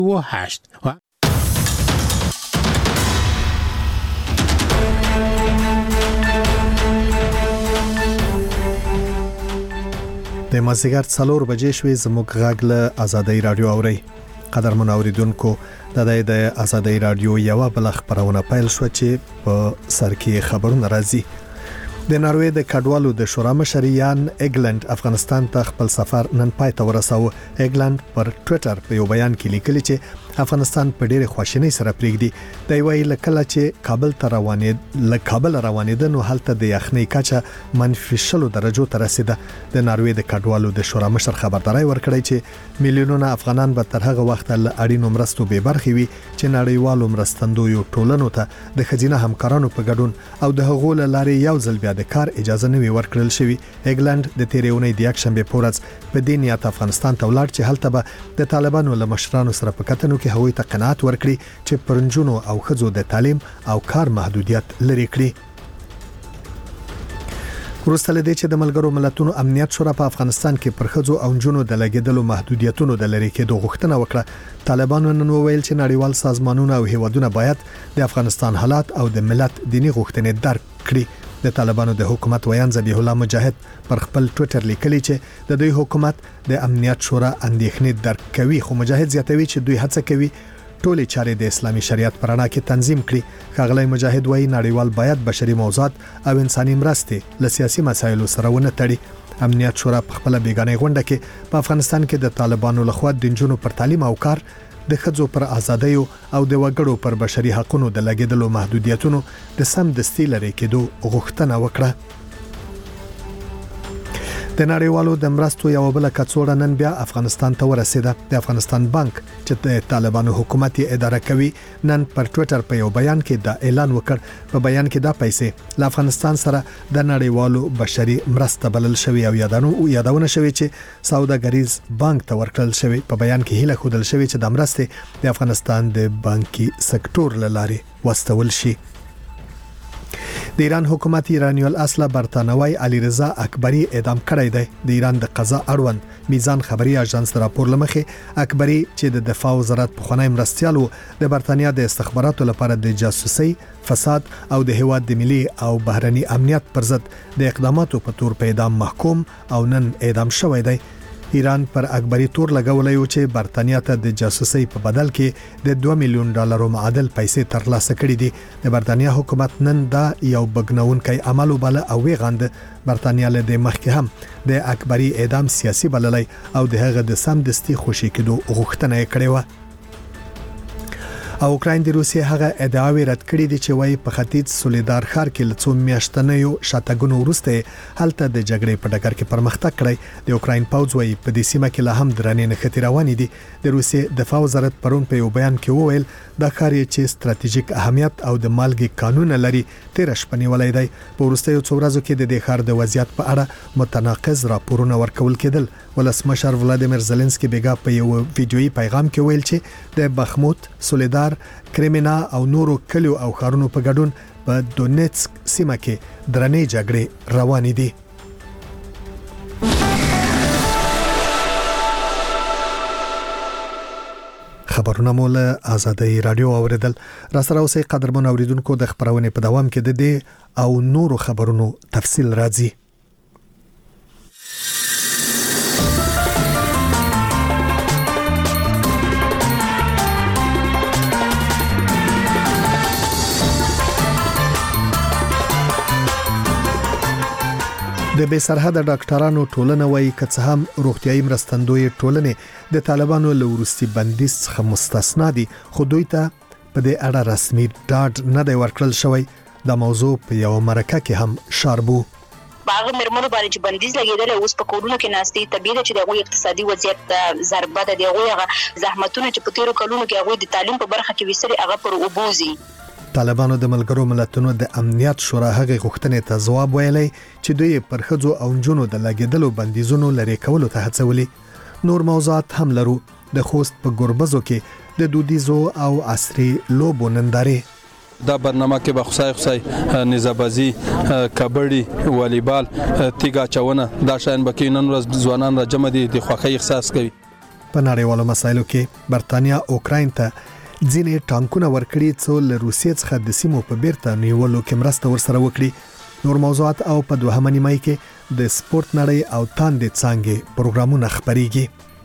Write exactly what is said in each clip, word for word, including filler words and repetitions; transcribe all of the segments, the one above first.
و هشت و د مازیګر څلور بجې شوې زموږ غږ له آزادۍ رادیو اوري. قدرمن اوریدونکو د د آزادۍ رادیو یو بل خبرونه پیل شو چې په سر کې خبرونه راځي. د ناروې د کډوالو د شورا مشریان ایګلند افغانستان ته خپل سفر نن پای ته ورساوه. ایګلند پر ټوئیټر په یو بیان کې لیکلي چې افغانستان په ډېره خوشحالۍ سره پریږدي. د وی لکه چې کابل ته روانې ل کابل روانېده نو هلته د یخنۍ کچه منفي شلو درجو ته رسیده. د ناروې د کډوالو د شورا مشر خبرداري ورکړی چې میلیونونه افغانان به تر هغه وخت له اړینو مرستو به برخې وي چې نړیوالو مرستندویو ټولنو ته د خزینه همکارانو په ګډون او د هغو لارې یو ځل بیا د کار اجازه نه وی ورکړل شوی. ایګلند د تیریونې د یکشنبه پورز په دې نیت افغانستان ته ولاړ چې هلته به د طالبانو له مشرانو سره په کتنو کې هغوی ته قناعت ورکړي چې پرنجونو او خزو د تعلیم او کار محدودیت لري کړي. وروسته لدې چې د ملګرو ملتونو امنیت شورا په افغانستان کې پر خزو او جنونو د لګیدلو محدودیتونو د لری کېدو غوښتنه وکړه، طالبانو نن وویل چې نړیوال سازمانونه او هیوادونه باید د افغانستان حالات او د ملت دینی غوښتنې درک کړي. د طالبانو د حکومت ویان ذبیح الله مجاهد پر خپل ټوئیټر لیکلی چې د دوی حکومت د امنیت شورا اندېښنې درک کوي، خو مجاهد زیاتوي چې دوی هڅه کوي ټولې چارې د اسلامي شریعت پر رڼا کې تنظیم کړي. ښاغلی مجاهد وایي نړیوال باید بشري موضوعات او انساني مرستې له سیاسي مسایلو سره ونه تړي. امنیت شورا په خپل بیګانې غونډه کې په افغانستان کې د طالبانو لخوا د جنونو پر تعلیم او کار، د خځو پر ازادۍ او د وګړو پر بشري حقوقو د لګیدلو محدودیتونو د سم دستي لري کېدو غوښتنه وکړه. د نړیوالو د مرستو یو بل کڅوړه نن بیا افغانستان ته ورسیده. د افغانستان بانک چې د طالبانو حکومت یې اداره کوي نن پر ټوئیټر په یو بیان کې دا اعلان وکړ. په بیان کې دا پیسې له افغانستان سره د نړیوالو بشري مرسته بلل شوی او یادانو یادونه شوی چې سوداګریز بانک ته ورکړل شوی. په بیان کې هیله خودل شوی چې د مرستې د افغانستان د بانکي سکتور لارې واستول شي. د ایران حکومت ایرانی الاصل برتانوي علي رضا اکبری اعدام کړی دی. د ایران د قضا اړوند میزان خبري اژانس راپور لمخې اکبری چې د دفاع وزارت په خونای مرستيالو د برتانیا د استخباراتو لپاره د جاسوسي، فساد او د هیواد د ملي او بهرني امنیت پر ضد د اقداماتو په تور په اعدام محکوم او نن اعدام شوی دی. ایران پر اکبری تور لګولای و چې برتانیا ته د جاسوسي په بدل کې د دوه میلیون ډالرو معادل پیسې ترلاسه کړې دي. د برتانیا حکومت نن دا یو بګنونکي عمل وباله او ویغاند. برتانیا له د مخکې هم د اکبری اعدام سیاسي بللای او د هغه د سم دستي خوشي کېدو غوښتنه یې کړې و. او اوکراین د روسیې هغه ادعاوې رد کړې دي چې وايي په ختیځ سولیدار ښار کې له څو میاشتنیو شاتګونو وروسته هلته د جګړې په ډګر کې پرمختګ کړی. د اوکراین پوځ وايي په دې سیمه کې لا هم درنې نښتې روانې دي. د روسیې دفاع وزارت پرون په یو بیان کې وویل دا ښار چې ستراتیژیک اهمیت او د مالګې قانون لري تیر شپه نیولای دی. په وروستیو څو ورځو کې د دې ښار د وضعیت په اړه متناقض راپورونه ورکول کېدل. ولسمشر ولادیمیر زيلنسکي بیګا په یو ویډیويي پیغام کې ویل چې د بخموت، سولیدار، کریمینا او نورو کلیو او ښارونو په ګډون په دونیتسک سیمه کې درنې جګړې روانې دي. خبرونه مول آزادۍ رادیو اوریدل. را سره اوسې قدرمن اوریدونکو د خبرونه په دوام کې د دې او نورو خبرونو تفصیل راځي. د بې سرحده ډاکټرانو ټولنه وايي که څه هم روغتيایي مرستندوی ټولنې د طالبانو له وروستي بندیز څخه مستثنا دي، خو دوی ته په دې اړه رسمي ډاډ نه دی ورکړل شوی. دا موضوع په یو مرکه کې هم شاربو. باغ مرمنو باندې چې بندیز لګیدل اوس په کورونو کې ناشتي طبيعي چې دغه اقتصادي وضعیت ضربه ده. دغه زحمتونه چې په تیرو کلونو کې هغه د تعلیم په برخه کې وسري هغه پر وبوزي. طالبانو د ملګرو ملتونو د امنیت شورا هغه غوښتنې ته ځواب ویلی چې دوی پر خځو او نجونو د لګیدلو بندیزونو لري کولو ته هڅولي. نور موضوعات هم لرو. د خوست په ګوربزو کې د دودیزو او عصري لوبو نندارې. دا برنامه کې به خصای خصای نزابازی، کبډي، والیبال، تیګا چونه دا شاین بکې نن ورځ ځوانان را جمع دي د خوښۍ احساس کوي. په نړیوالو مسایلو کې برتانیا اوکراین ته ځینې ټانکونه ورکړي څو له روسیې څخه د سیمو په بیرته نیولو کې مرسته ورسره وکړي. نور موضوعات او په دوهمه نیمه کې د سپورت نړۍ او تاندې څانګې پروګرامونه خبريږي.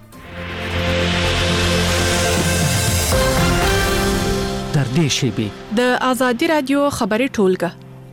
تر دې شیبې د ازادي رادیو خبري ټولګه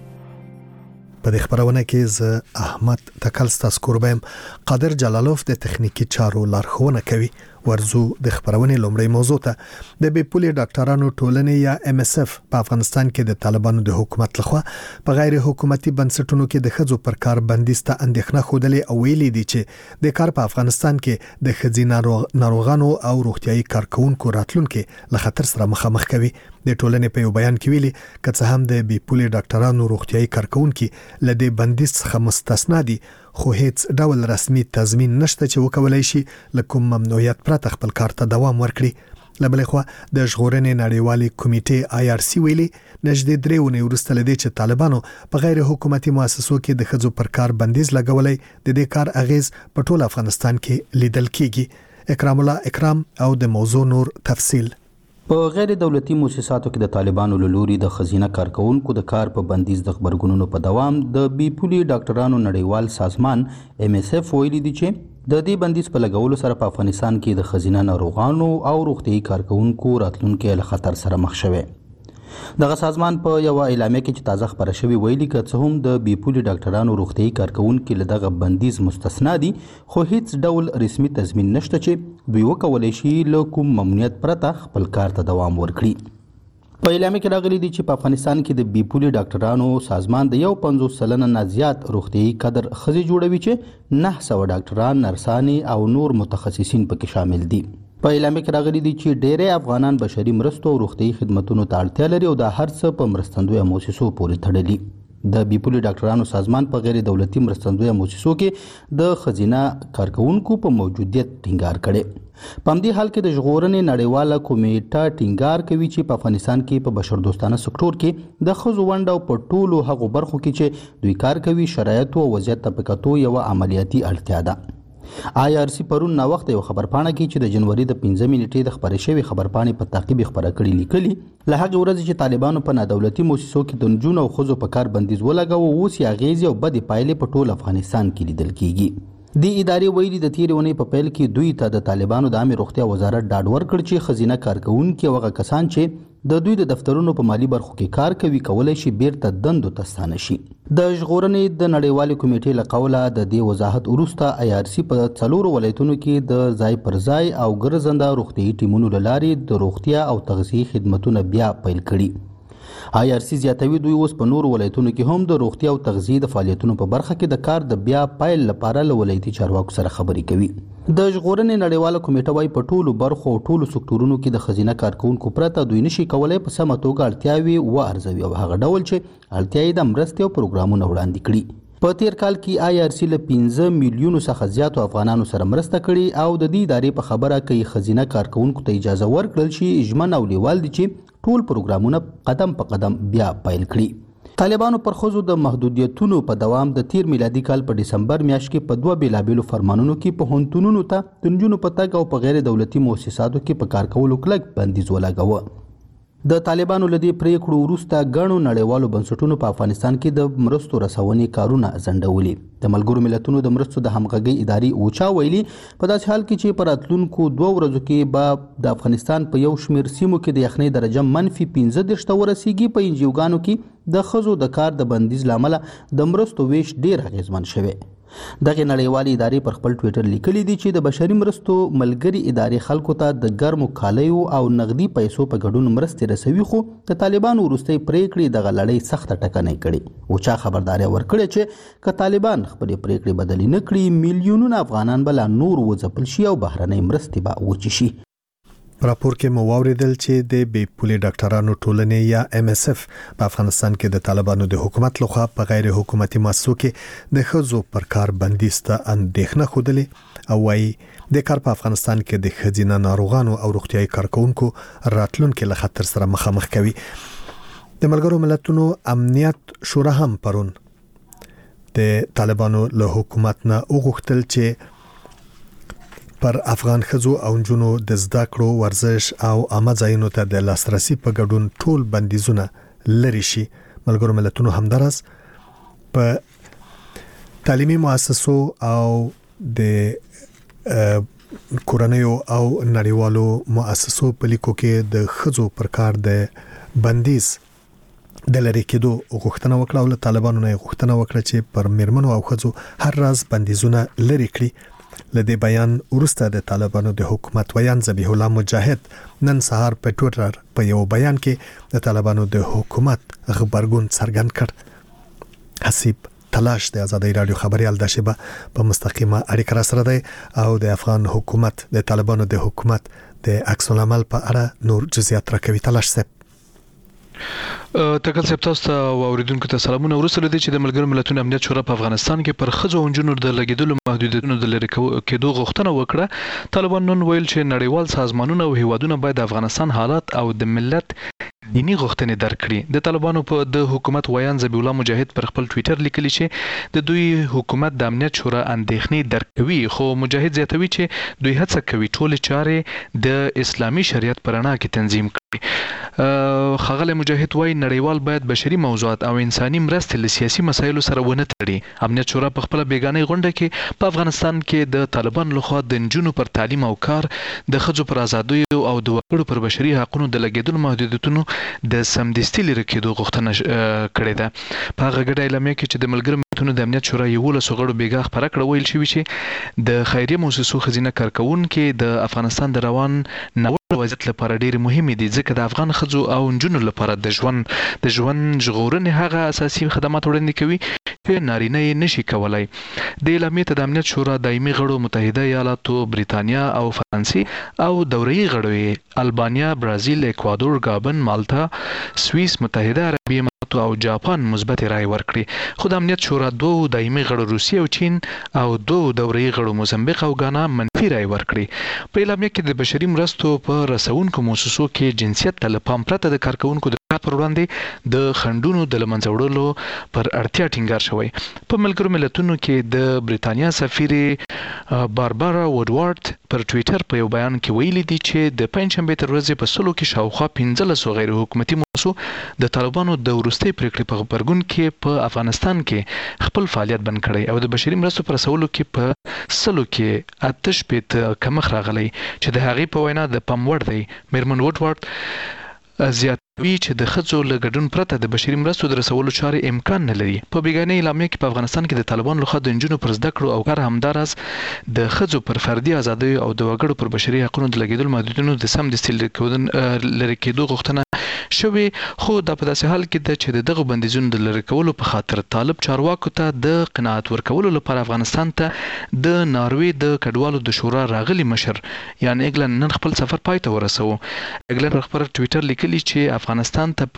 په دې خبرونه کې ز احمد تکلستا سکوربم قادر جلالوف د تخنیکی چارو لارښوونه کوي. ورزو د خبرونه لومړی موضوع ته د بیپولي ډاکټرانو ټولنې یا ام اس اف په افغانستان کې د طالبانو د حکومت لخوا په غیر حکومتي بنسټونو کې د خځو پر کار بندیسته اندېښنه خوده او ویلي دي چې د کار په افغانستان کې د خځینه ناروغانو او روغتيایي کارکونکو راتلونکو له خطر سره مخامخ کوي. د ټولنې په یو بیان کې ویلي کڅه هم د بیپولي ډاکټرانو روغتيایي کارکونکو لدې بندیز څخه مستثنا دي، خو هیڅ ډول رسمي تضمین نشته چې وکولای شي لکه ممنوعیت پرته خپل کار ته دوام ورکړي. لبلې خو د ژغورنې نړیوالي کمیټې آی آر سی ویلي نږدې درې ونې وروسته لدې چې طالبانو په غیر حکومتي مؤسسو کې د خځو پر کار بندیز لګولای د دې کار اغیز په ټول افغانستان کې لیدل کیږي. اکرام الله اکرام او د موضوع نور تفصیل. په غیر دولتي مؤسساتو کې د طالبانو لوري د خزینه کارکونکو د کار په بندیز د خبرګونونو په دوام د بیپولي ډاکټرانو نړیوال سازمان ام اس اف ویلي دي چې د دې بندیز په لګولو سره په افغانستان کې د خزینه ناروغانو او روغتيایي کارکونکو راتلونکو له خطر سره مخ شوي. دغه سازمان په یو اعلامیه کې چې تازه خبره شوی ویلي که څه هم د بیپولي ډاکټرانو روغتيایي کارکونکو له دغه بندیز مستثنا دي، خو هیڅ ډول رسمي تضمین نشته چې دوی وکولای شي له کوم ممنوعیت پرته خپل کار ته دوام ورکړي. په اعلامیه کې راغلي دي چې په افغانستان کې د بیپولي ډاکټرانو سازمان د یو پنځوس سلنه نه زیات روغتيایي کادر خزي جوړوي چې نه سوه ډاکټران، نرسانې او نور متخصصین پکې شامل دي. په اعلامیه کې راغلي دي چې ډېری افغانان بشري مرستو او روغتيایي خدماتو ته اړتیا لري او دا هر څه په مرستندویه مؤسسو پورې تړلي. د بیپولي ډاکټرانو سازمان په غیر دولتي مرستندویه مؤسسو کې د خزینه کارکونکو په موجودیت ټینګار کړي. په همدې حال کې د ژغورنې نړیواله کمیټه ټینګار کوي چې په افغانستان کې په بشردوستانه سکتور کې د ښځو ونډه او په ټولو هغو برخو کې چې دوی کار کوي شرایطو او وضعیت ته په کتو یوه عملیاتي اړتیا ده. آی آر سی پرون نا وخت یو خبرپاڼه کې چې د جنوري د پنځمې نیټې د خبرې شوی خبرپاڼې په تعقیب خبره کړې لیکلي له هغه ورځې چې طالبانو په نادولتي مؤسسو کې د نجونو او ښځو په کار بندیز ولګاوه، اوس یې اغیزې او بدې پایلې په ټول افغانستان کې لیدل کیږي. د ادارې ویلي د تیرې ونې په پیل کې دوی ته د طالبانو د عامه روغتیا وزارت ډاډ ورکړ چې خزینه کارکونکي او هغه کسان چې د دوی د دفترونو په مالی برخو کې کار کوي کولای شي بیرته دندو ته ستانه شي. د ژغورنې د نړیوالې کمیټې له قوله د دې وضاحت وروسته آی آر سی په څلورو ولایتونو کې د ځای پر ځای او ګرځنده روغتيایي ټیمونو له لارې د روغتیا او تغذیې خدماتونه بیا پیل کړي. آی آر سی زیاتوي دوی اوس په نورو ولایتونو کې هم د روغتیا او تغذیې د فعالیتونو په برخه کې د کار د بیا پیل لپاره له ولایتي چارواکو سره خبرې کوي. د ژغورنې نړیواله کمیټه وايي په ټولو برخو او ټولو سکتورونو کې د خزینه کارکونکو پرته دوی نشي کولای په سمه توګه اړتیاوې وارزوي او هغه ډول چې اړتیا یې د مرستې او پروګرامونو وړاندې کړي. په تیر کال کې آی آر سی له پنځه میلیونو څخه زیاتو افغانانو سره مرسته کړي او د دې ادارې په خبره کوي خزینه کارکونکو ته اجازه ورکړل شي ژمن او لیوال دي چې ټول پروګرامونه قدم په قدم بیا پیل کړي. طالبانو پر ښځو د محدودیتونو په دوام د تیر میلادي کال په ډسمبر میاشت کې په دوه بیلابیلو فرمانونو کې په پوهنتونونو ته د نجونو په تګ او په غیر دولتي مؤسساتو کې په کار کولو کلک بندیز ولګاوه. د طالبانو له دې پریکړو وروسته ګڼو نړیوالو بنسټونو په افغانستان کې د مرستو رسونې کارونه ځنډولي. د ملګرو ملتونو د مرستو د همغږۍ ادارې اوچا ویلي په داسې حال کې چې په راتلونکو دوه ورځو کې به د افغانستان په یو شمېر سیمو کې د یخنۍ درجه منفي پنځه دېرش ته ورسیږي. په انجیوګانو کې د ښځو د کار د بندیز له امله د مرستو ویش ډېر اغېزمن شوی. دغه نړیوالې ادارې پر خپل ټویټر لیکلي دي چې د بشري مرستو ملګري ادارې خلکو ته د ګرمو کالیو او نغدي پیسو په ګډون مرستې رسوي، خو د طالبانو وروستۍ پریکړې دغه لړۍ سخته ټکنۍ کړې. اوچا خبرداري ورکړې چې که طالبان خپلې پریکړې بدلې نه کړي میلیونونه افغانان به لا نور وځپل شي او بهرنۍ مرستې به وچې شي. راپور کې مو واوریدل چې د بیپولي ډاکټرانو ټولنې یا ام اس اف په افغانستان کې د طالبانو د حکومت لخوا په غیر حکومتي مؤسسو کې د ښځو پر کار بندیز ته اندېښنه خوده او وايي د کار په افغانستان کې د خځینه ناروغانو او روغتيایي کارکونکو راتلونکو له خطر سره مخامخ کوي. د ملګرو ملتونو امنیت شورا هم پرون د طالبانو له حکومت نه وغوښتل چې پر افغان خزو او جنونو د زده کړو ورزش او عامه ځایونو ته د لاسرسي په ګډون ټول بندیزونه لري شي. ملګرو ملتونو همدارس په تعلیمي مؤسسو او د کورنیو او نړیوالو مؤسسو په لیکو کې د خزو پر کار د بندیز د لری کېدو غوښتنه وکړه او له طالبانو نه غوښتنه وکړه چې پر میرمنو او خزو هر راز بندیزونه لری کړي. لدې بیان ورسته د طالبانو د حکومت ویان ذبیح الله مجاهد نن سهار په ټوئیټر په یو بیان کې د طالبانو د حکومت خبرګون څرګند کړ. حسیب تلاش د ازادي رادیو خبريال د شبه په مستقیمه اړیکه را سره دی او د افغان حکومت د طالبانو د حکومت د عکس العمل په اړه نور جزئیات راکوي. تلاش سپ تکل سپ تاسو ته اوریدونکو ته سلامونه. ورسره دي چې د ملګرو ملتونو امنیت شورا په افغانستان کې پر خزو او جنونو د لګیدلو محدودیتونو د لری کېدو غوښتنه وکړه. طالبان نن ویل چې نړیوال سازمانونه او هیوادونه باید د افغانستان حالات او د ملت دینی غوښتنې درکړي. د طالبانو په د حکومت ویان ذبیح الله مجاهد پر خپل ټوئیټر لیکلی چې د دوی حکومت د امنیت شورا اندېښنې درکوي، خو مجاهد زیاتوي چې دوی هڅه کوي ټول چارې د اسلامي شریعت پر رڼا کې تنظیم کړي. خغل مجاهد وایي نړیوال باید بشري موضوعات او انساني مرستې له سیاسي مسایلو سره ونه تړي. امنیت شورا په خپل بیگانه غونډه کې په افغانستان کې د طالبان لخوا د نجونو پر تعلیم او کار، د ښځو پر ازادیو او د وګړو پر بشري حقوقو د لګیدلو محدودیتونو د سمدستي لري کېدو غوښتنه کړې ده. په هغه ګډه اعلامیه کې چې د ملګرو ملتونو د امنیت شورا یولس غړو بیګا خبره کړه ویل شوی چې د خیریه مؤسسو خزینه کارکونکو د افغانستان د روان نوښت وضعیت لپاره ډېر مهمه دي، ځکه د افغان خزو او نجونو لپاره د ژوند د ژوند ژغورنې هغه اساسي خدمات وړاندې کوي چې نارینه یې نشي کولای. د اعلامیې ته د امنیت شورا دایمي غړو متحده ایالاتو، بریتانیا او فرانسې او دوري غړو البانیا، برازیل، اکوادور، گابن، مالټا، سوئیس، متحده عربي امارات او جاپان مثبت رائے ورکړي. خو د امنیت شورا دوه دایمي غړو روسیه او چین او دوه دوري غړو موزمبیق او غانا منفي رائے ورکړي. په اعلامیه کې د بشري مرستو په رسونکو مؤسسو کې جنسیت ته له پام پرته د کارکونکو د کار پر وړاندې د خنډونو د لمنځه وړلو پر اړتیا ټینګار شوی. په ملګرو ملتونو کې د بریتانیا سفیر باربارا وډوارد پر ټوئیټر په یو بیان کې ویلي دي چې د پنځشنبه تر ورځې په سلو کې شاوخوا پنځلس غیر حکومتي مؤسسو د طالبانو د وروستي پریکړې په خبرګون کې په افغانستان کې خپل فعالیت بند کړی او د بشري مرستو پر رسولو کې په سلو کې آتش پیت کمخ راغلی چې د هغې په وینا د پام وړ دی. میرمن وډوارد زیاتوي چې د ښځو له ګډون پرته د بشري مرستو د رسولو چارې امکان نه لري. په بیګانه اعلامیه کې په افغانستان کې د طالبانو لخوا د نجونو پر زده کړو او کار همداراز د ښځو پر فردي ازادۍ او د وګړو پر بشري حقوقو د لګیدلو محدودیتونو د سمدستي لرې کېدو غوښتنه شوی. خو دا په داسې حال کې ده چې د دغه بندیزونو د لرې کولو په خاطر طالب چارواکو ته د قناعت ورکولو لپاره افغانستان ته د ناروې د کډوالو د شورا راغلي مشر یعنی ایګلند نن خپل سفر پای ته ورسوه. ایګلند پر خپل ټوئیټر لیکلی چې افغانستان ته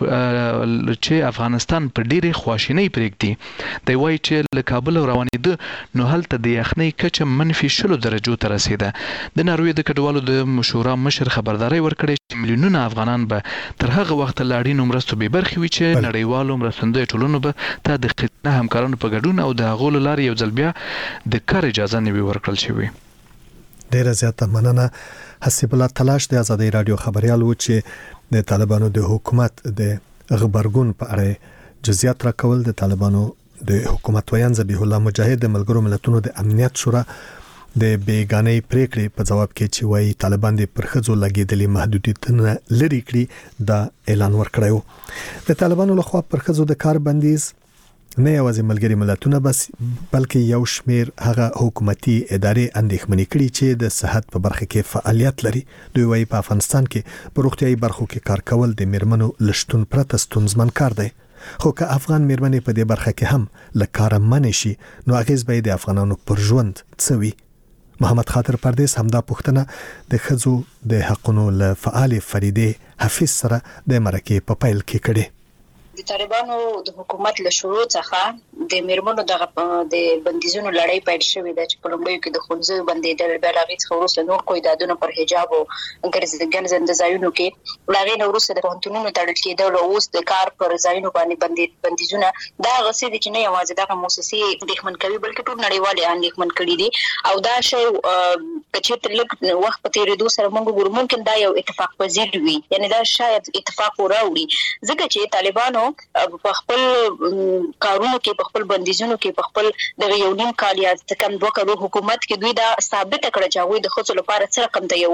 چې افغانستان په ډېرې خواشینۍ پرېږدي. دی وایي چې له کابل روانېده نو هلته د یخنۍ کچه منفي شلو درجو ته رسېده. د ناروې د کډوالو د شورا مشر خبرداری ورکړی چې میلیونونه افغانان به تر هغه وخت لا اړینو مرستو بې برخې وي چې نړیوالو مرستندویو ټولنو به ته د ښځینه همکارانو په ګډون او د هغو له لارې یو ځل بیا د کار اجازه نه وي ورکړل شوې. ډیره زیاته مننه. حسیب الله تلاش د ازادي رادیو خبريال و چې د طالبانو د حکومت د خبرګون په اړه جزئیات راکول. د طالبانو د حکومت ویان ذبیح الله مجاهد د ملګرو ملتونو د امنیت شورا د بیگانه پریکړې په جواب کې چې وایي طالبان د پرخځو لګیدلې محدودیتونه لري کړی دا اعلان ورکړیو. د طالبانو لخوا پرخځو د کار بندیز نه یوازې ملګري ملتونه بس بلکې یو شمیر هغه حکومتي ادارې اندېښمنې کړي چې د صحت په برخه کې فعالیت لري. دوی وایي په افغانستان کې په روغتيایي برخو کې کار کول د میرمنو لشتون پرته ستونزمن کار دی. خو که افغان میرمنې په دې برخه کې هم له کاره منې شي نو اغیز به د افغانانو پر ژوند څه وي. محمد خاطر پردیس همدا پوښتنه د خزو د حقونو له فعال فریده حفیظ سره د مرکه په پیل کې کړي. د طالبانو د حکومت له شروع څخه د میرمنو دغه د بندیزونو لړۍ پیل شوې ده چې په لومړیو کې د ښوونځیو بندېدل، بیا له هغې څخه وروسته نور قیدادونه پر حجاب او ګرځنده ځایونو کې، له هغې نه وروسته د پوهنتونونو تړل کېدل او اوس د کار پر ځایونو باندې بندیزونه. دا هغه څه دي چې نه یوازې دغه موسسې اندېښمن کوي بلکې ټول نړیوال یې اندېښمن کړي دي. او دا شی که چېرته لږ وخت په تېرېدو سره موږ وګورو ممکن دا یو اتفاق پذیر وي، یعنې دا شاید اتفاق وراوړي، ځکه چې طالبانو په خپل کارونو کې، په خپل بندیزونو کې، په خپل دغه یو نیم کال یا کم دوه کالو حکومت کې دوی دا ثابته کړه چې هغوی د ښځو لپاره څه رقم د یو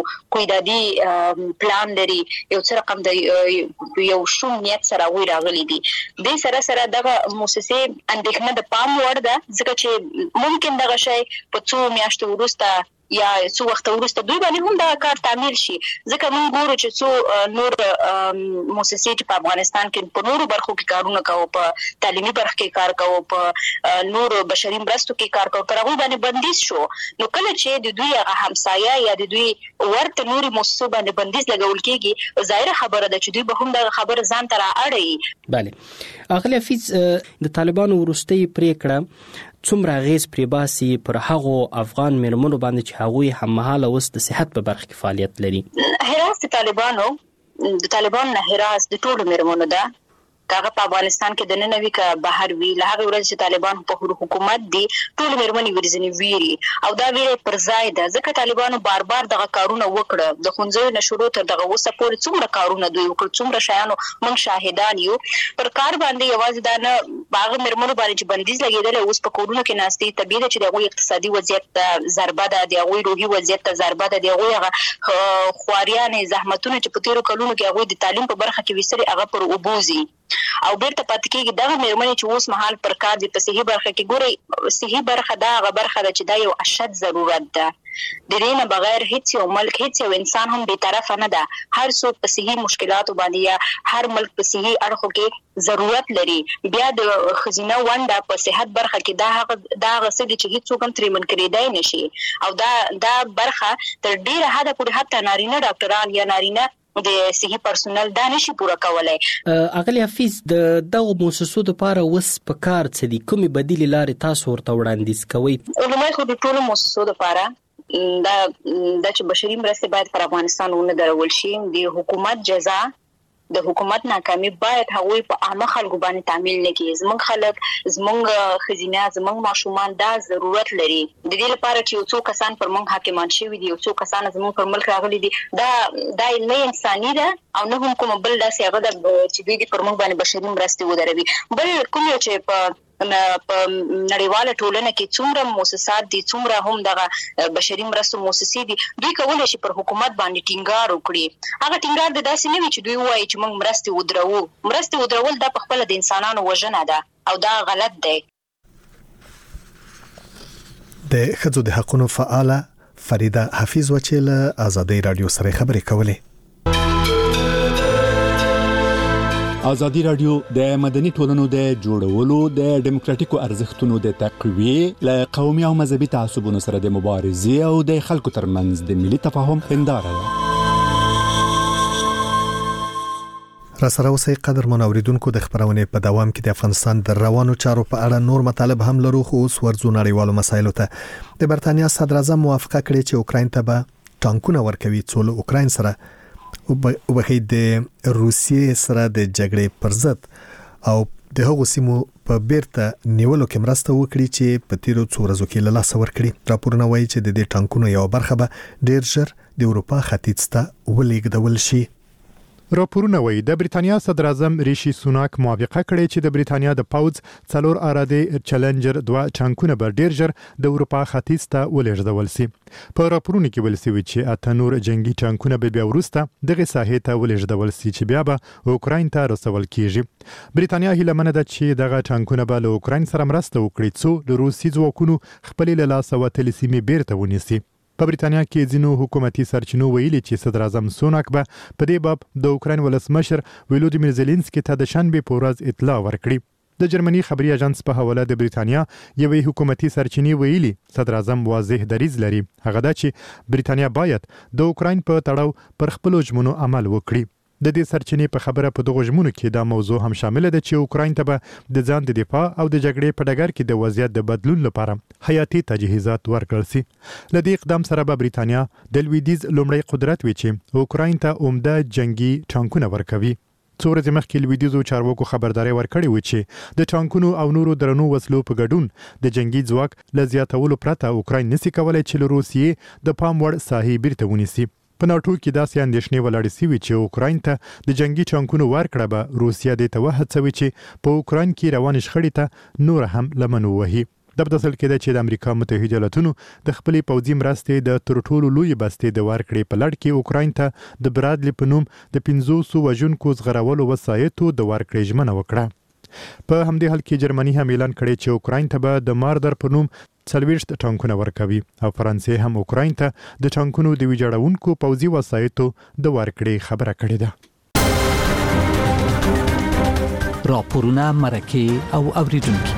قیدادي پلان لري، یو څه رقم د یو شوم نیت سره هغوی راغلي دي. دې سره سره دغه موسسې اندېښنه د پام وړ ده، ځکه چې ممکن دغه شی په څو میاشتو وروسته یا څو وخت وروسته دوی باندې هم دا کار تعمیل شي، ځکه موږ ګورو چې څو نور موسسې چې په افغانستان کې په نورو برخو کې کارونه کوو، په تعلیمي برخه کې کار کوو، په نورو بشري مرستو کې کار کوو، پر هغوی باندې بندیز شو. نو کله چې د دوی هغه همسایه یا د دوی ورته نورې موسسو باندې بندیز لګول کېږي، ظاهره خبره ده چې دوی به هم دغه خبره ځان ته رااړوي. بله اغلی حفیظ، د طالبانو وروستۍ پریکړه څومره اغیز پرې باسي پر هغو افغان میرمنو باندې چې هغوی هممهاله اوس د صحت په برخه کې فعالیت لري؟ هراس د طالبانو د طالبانو نه هراس د ټولو میرمنو ده، هغه په افغانستان کې د نن وی که بهر وی، له هغه ورځ چې طالبان په حکومت دي ټول میرمنې ورځنی ویری او دا ویری پر ځای ده، ځکه طالبانو بار بار دغه کارونه وکړه، د ښوونځیو نه شروع تر دغه اوسه پورې څومره کارونه دوی وکړ، څومره شیانو موږ شاهدان یو. پر کار باندې یوازې دا نه هغه میرمنو باندې چې بندیز لګېدلی، اوس په کورونو کې ناستې، طبیعي ده چې د هغوی اقتصادي وضعیت ته ضربه ده، د هغوی روحي وضعیت ته ضربه ده، د هغوی هغه خواريانې زحمتونه چې په تېرو کلونو کې هغوی د تعلیم په برخه کې ویستلي هغه پر اوبو ځي او بیرته پاتې کېږي. دغه میرمنې چې اوس مهال پر کار دي په صحي برخه کې، ګورئ صحي برخه دا هغه برخه ده چې دا یو اشد ضرورت ده، د دې نه بغیر هیڅ یو ملک، هیڅ یو انسان هم بی‌طرفه نه ده. هر څوک په صحي مشکلاتو باندې یا هر ملک په صحي اړخو کې ضرورت لري. بیا د ښځینه ونډه په صحت برخه کې دا هغه دا هغه څه دي چې هیڅوک هم ترې منکرېدای نه شي، او دا دا برخه تر ډېره حده پورې حتی نارینه ډاکټران یا نارینه د صحي پرسونل دا نشي پوره کولای. اغلی حفیظ، د دغو موسسو دپاره اوس په کار څه دي؟ کومې بدیلې لارې تاسو ورته وړاندیز کوئ؟ لومړی خو د ټولو موسسو دپاره دا دا چې بشري مرستې باید پر افغانستان ونه درول شي، د حکومت جزا د حکومت ناکامي باید هغوی په عامه خلکو باندې تعمیل نه کړي. زموږ خلک، زموږ ښځینه، زموږ ماشومان دا ضرورت لري. د دې لپاره چې یو څو کسان پر موږ حاکمان شوي دي، یو څو کسان زموږ پر ملک راغلي دي، دا دا نه انساني ده او نه هم کوم بل داسې هغه ده چې دوی پر موږ باندې بشري مرستې ودروي. بل کوم یو چې په په نړیواله ټولنه کې څومره موسسات دي، څومره هم دغه بشري مرستو موسسې دي، دوی کولی شي پر حکومت باندې ټینګار وکړي. هغه ټینګار د داسې نه وي چې دوی ووایي چې موږ مرستې ودروو. مرستې ودرول دا په خپله د انسانانو وژنه ده او دا غلط دی. د ښځو د حقونو فعاله فریده حفیظ و چې له آزادۍ رادیو سره خبرې کولې. آزادی رادیو د مدني ټولنو د جوړولو، د دیموکراتیکو ارزښتونو د تقویې، له قومي او مذهبي تعصبونو سره د مبارزې او د خلکو ترمنځ د ملي تفاهم هنداره ده. را سره اوسئ قدرمن اوریدونکو، د خبرونې په دوام کې د افغانستان د روانو چارو په اړه نور مطالب هم لرو، خو اوس ورځو نړیوالو مسایلو ته. د برتانیا صدر اعظم موافقه کړې چې اوکراین ته به ټانکونه ورکوي، څو له اوکراین سره وبخې د روسیې سره د جګړې پر ضد او د هغو سیمو په بیرته نیولو کې مرسته وکړي چې په تیرو څو ورځو کې له لاسه ورکړي. راپورونه وایي چې د دې ټانکونو یو برخه به ډیر ژر د اروپا ختیځ ته ولېږدول شي. راپورونه وایي د بریتانیا صدر اعظم ریشي سوناک موافقه کړې چې د بریتانیا د پاوز څلور اراده چیلنجر دوه ټانکونه به ډیر ژر د اروپا ختیځ ته ولېږدول شي. په راپورونو کې ویل شوی چې اته نور جنگي ټانکونه به بیا وروسته دغه ساحې ته ولېږدول شي چې بیا به اوکراین ته رسول کیږي. بریتانیا هیله منه ده چې دغه ټانکونه به له اوکراین سره مرسته وکړي څو د روسي ځواکونو خپل له لاسه وتلې سیمې بیرته ونیسي. په بریتانیا کې ځینو حکومتي سرچینو ویلي چې صدر اعظم سوناک به په دې باب د اوکراین ولسمشر ولودیمیر زيلنسکي ته د شنبې په ورځ اطلاع ورکړي. د جرمني خبري اژانس په حواله د بریتانیا یوې حکومتي سرچینې ویلي صدر اعظم واضح دریځ لري، هغه دا چې بریتانیا باید د اوکراین په تړاو پر خپل ژمنو عمل وکړي. د دې سرچینې په خبره په دغه ژمنو کې دا موضوع هم شامل ده چې اوکراین ته به د ځان د دفاع او د جګړې په ډګر کې د وضعیت د بدلون لپاره حیاتي تجهیزات ورکړل شي. له دې اقدام سره به بریتانیا د لویدیز لومړی قدرت وي چې اوکراین ته عمده جنگي ټانکونه ورکوي. څو ورځې مخکې لویدیزو چارواکو خبرداري ورکړې و چې د ټانکونو او نورو درنو وسلو په ګډون د جنگي ځواک له زیاتولو پرته اوکراین نشي کولای چې له روسیې د پام وړ ساحې بیرته ونیسي. په ناټو کې داسې اندېښنې ولاړې شوې چې اوکراین ته د جنگي ټانکونو ورکړه به روسیه دې ته وهڅوي چې په اوکراین کې روانې شخړې ته نور هم لمن ووهي. د بدسل کې د چې د امریکا متحده ایالاتونو د خپلې پوځي مرستې د تر ټولو لوی بستې د ورکړې په لړ کې اوکراین ته د برادلی په نوم د پنځوس وژونکو زغرولو وسایطو د ورکړې ژمنه وکړه. په همدې حال کې جرمني هم اعلان کړی چې اوکراین ته به د ماردر په نوم څلوېښت ټانکونه ورکوي او فرانسې هم اوکراین ته د ټانکونو د ویجاړونکو پوځي وسایطو د ورکړې خبره کړې ده. راپورونه مرکه او اوریدونکو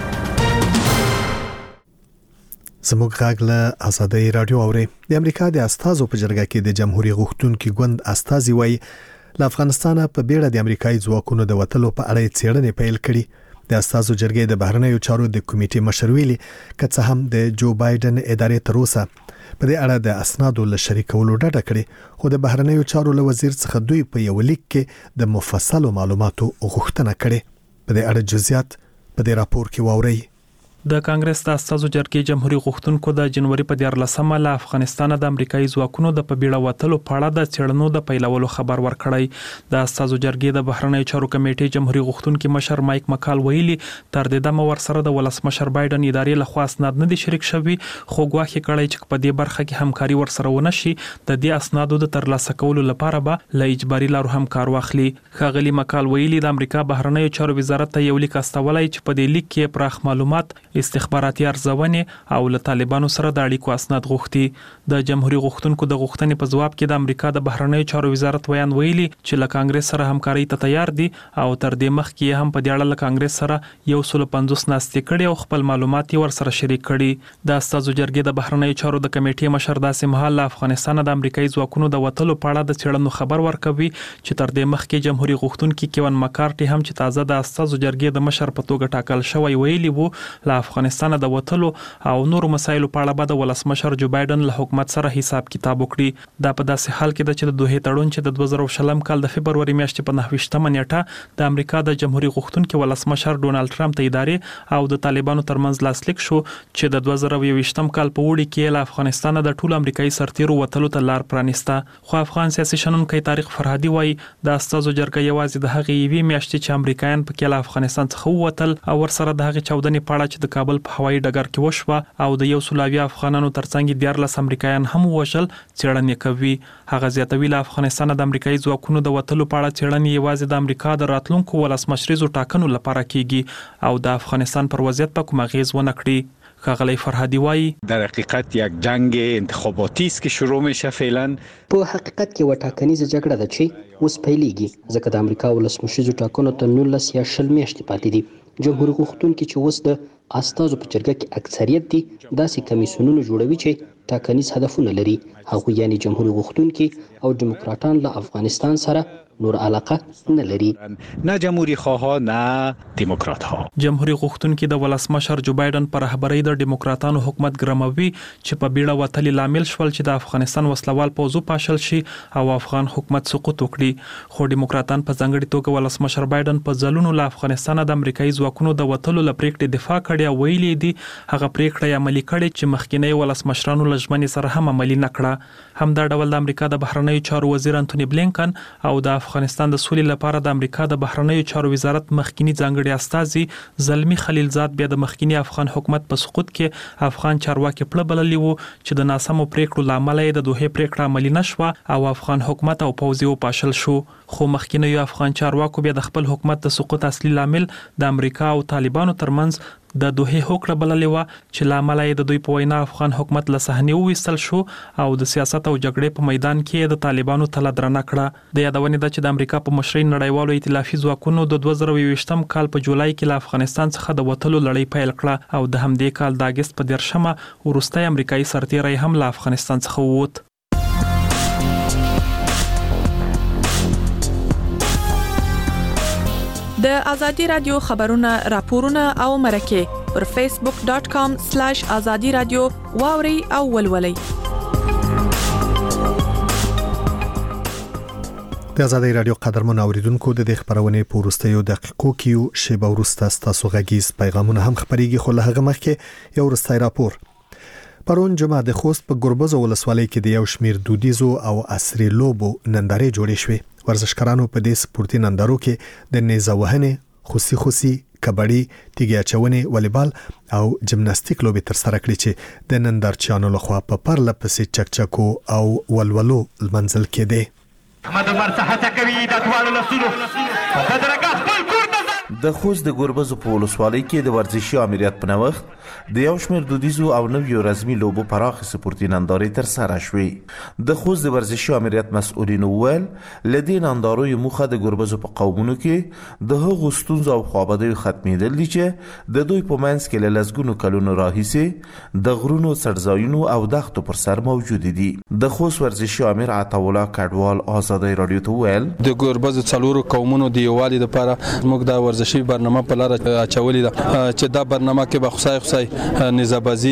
زموږ غږ له آزادۍ رادیو اوري. د امریکا د استازو په جرګه کې د جمهوریت غوښتونکو ګوند استازي وایي له افغانستان په بیړه د امریکایي ځواکونو د وټلو په اړه څېړنې پیل کړي. د استازو جرګې د بهرنیو چارو د کمیټې مشر ویلي که څه هم د جو بایدن ادارې تر اوسه په دې اړه د اسنادو له شریکولو ډډه کړې، خو د بهرنیو چارو له وزیر څخه دوی په یو لیک کې د مفصلو معلوماتو غوښتنه کړې. په دې اړه جزئیات په دې راپور کې واورئ. د کانګرس د استازو جرګې جمهوریت غوښتونکو د جنوري په دیارلسمه له افغانستان د امریکایي ځواکونو د په بیړه وټلو په اړه د څېړنو د پیلولو خبر ورکړی. د استازو جرګې د بهرنیو چارو کمیټې جمهوریت غوښتونکو مشر مایک مکال ویلي تر دې دمه ورسره د ولسمشر بایدن ادارې له خوا اسناد نه دي شریک شوي، خو ګواښ کړی چې په دې برخه کې همکاري ورسره ونه شي د دې اسنادو د ترلاسه کولو لپاره به له اجباري لارو هم کار واخلي. ښاغلي مکال ویلي د امریکا بهرنیو چارو وزارت ته یو لیک استولای چې په دې لیک کې پراخ معلومات، استخباراتي ارزونې او له طالبانو سره د اړیکو اسناد غوښتي. د جمهوریت غوښتونکو د غوښتنې په ځواب کې د امریکا د بهرنیو چارو وزارت ویان ویلي چې له کانګرس سره همکاري ته تیار دي او تر دې مخکې هم په دې اړه له کانګرس سره یو سل پنځوس ناستې کړي او خپل معلومات یې ورسره شریک کړي. د استازو جرګې د بهرنیو چارو د کمیټې مشر داسې مهال له افغانستان د امریکایي ځواکونو د وټلو په اړه د څېړنو خبر ورکوي چې تر دې مخکې جمهوریت غوښتونکو کیون مکارټي هم چې تازه د استازو جرګې د مشر په توګه ټاکل شوی ویلي وو له افغانستان د وټلو او نورو مسایلو په اړه به د ولسمشر جو بایدن له حکومت سره حساب کتاب وکړي. دا په داسې حال کې ده چې د دوه تړون چې د دوه زره شلم کال د فبروري میاشتې په نهه ویشتمه نیټه د امریکا د جمهوریت غوښتونکو ولسمشر ډونالد ټرمپ ته ادارې او د طالبانو ترمنځ لاسلیک شو چې د دوه زره یوویشتم کال په وړي کې له افغانستان د ټول امریکایي سرتیرو وټلو ته لار پرانیسته. خو افغان سیاسي شنونکي طارق فرهادي وایي د استازو جرګه یوازې د هغې یوې میاشتې چې امریکایان پکې له افغانستان څخه ووتل او ورسره د هغې چاودنې په اړه چې د کابل په هوایي ډګر کې وشوه او د یو سل اویا افغانانو ترڅنګ دیارلس امریکایان هم وژل څېړنې کوي. هغه زیاتوي له افغانستان د امریکایي ځواکونو د وټلو په اړه څېړنې یوازې د امریکا د راتلونکو ولسمشریزو ټاکنو لپاره کیږي او د افغانستان پر وضعیت په کوم اغیز ونه کړي. ښاغلی فرهادي وایي در حقیقت یک جنگ انتخاباتی است که شروع میشه فعلا. په حقیقت کې و ټاکنیزه جګړه ده چې اوس پیلېږي ځکه د امریکا ولسمشریزو ټاکنو ته نولس یا شل میاشتې پاتې دي. جمهوریت غوښتونکي چې اوس د استازو په جرګه کې اکثریت دي داسې کمیسیونونه جوړوي چې ټاکنیز هدفونه لري، هغوی یعنی جمهوریت غوښتونکي او دیموکراتان له افغانستان سره نور علاقه نه لري، نه جمهوریت خواه نه دیموکرات ها. جمهوریت غوښتونکي د ولسمشر جو بایدن پر رهبرۍ د دیموکراتانو حکومت ګرموي چې په بیړه وټلې لامل شول چې د افغانستان وسلوال پوځ پاشل شي او افغان حکومت سقوط وکړي. خو دیموکراتان په ځانګړي توګه ولسمشر بایدن په ځلونو له افغانستان د امریکایي ځواکونو د وټلو له پریکړې دفاع کړې او ویلي دي هغه پریکړه عملي کړې چې مخکینی ولسمشرانو له ژمنې سره هم عملي نه کړه. همدا ډول د امریکا د بهرنیو چارو وزیر انټونی بلینکن او د افغانستان د سولې لپاره د امریکا د بهرنیو چارو وزارت مخکینی ځانګړي استازي زلمی خلیلزاد بیا د مخکینی افغان حکومت په سقوط کې افغان چارواکي پړه بللی وو چې د ناسمو پریکړو لامل یې د دوه پریکړه عملي نشوه او افغان حکومت او پوځ یې پاشل شو. خو مخکینی افغان چارواکو بیا د خپل حکومت د سقوط اصلي لامل د امریکا او طالبانو ترمنځ د دوه هوکړه بللې و چې لامل یې د دوی په وینا افغان حکومت له صحنې وویستل شو او د سیاست او جګړې په میدان کې د طالبانو تله درنه کړه. د یادونې ده چې د امریکا په مشرۍ نړیوالو ائتلافي ځواکونو د دوه زره یوویشتم کال په جولای کې له افغانستان څخه د وټلو لړۍ پیل کړه او د همدې کال د اگست په دیرشمه وروستی امریکایي سرتیری هم له افغانستان څخه ووت. د ازادي رادیو خبرونه راپورونه او مرکه پر فیسبوک ډاٹ کام سلیش ازادي رادیو واوري او ولولئ. د ازادي رادیو قدرمن اوریدونکو د دې خبرونه په ورستیو دقیقو کې شی به ورسته تاسو غږیز پیغامونه هم خبريږي، خو له هغه مخکې یو ورستای راپور. پرون جمعه د خوست په ګربز ولسوالۍ کې د یو شمیر دودیزو او عصري لوبو نندارې جوړې شوې. ورزشکارانو په دې سپورتي نندارو کې د نیزه وهنې، خوسي خوسي، کبډي، تیږه اچونې، والیبال او جمناستیک لوبې تر سره کړې چې د نندارچیانو لخوا په پرله پسې چکچکو او ولولو منزل کې دي. احمد عمر صحته کوي د ټولو لسونو په درګه خپل کور د خوست د ګربز په ولسوالۍ کې د ورزشي امریت په نوښت د یو شمېر دودیزو او نویو رسمي لوبو پراخه سپورتي نندارې تر سره شوې. د خوست د ورزشي امریت مسؤلین وویل له دې نندارو موخه د ګربز په قومونو کې د هغو ستونزو او خوابدیو ختمېدل دي چې د دوی په منځ کې له لسګونو کلونو راهیسې د غرونو څړځایونو او دښتو پر سر موجود دي. د خوست ورزشي امیر عطاالله کډوال ازادي رادیو ته وویل د ګربز څلورو قومونو د یووالي لپاره موږ د ورزشي برنامه په لار اچولې ده چې دا برنامه کې به خصای خصای نزابازي،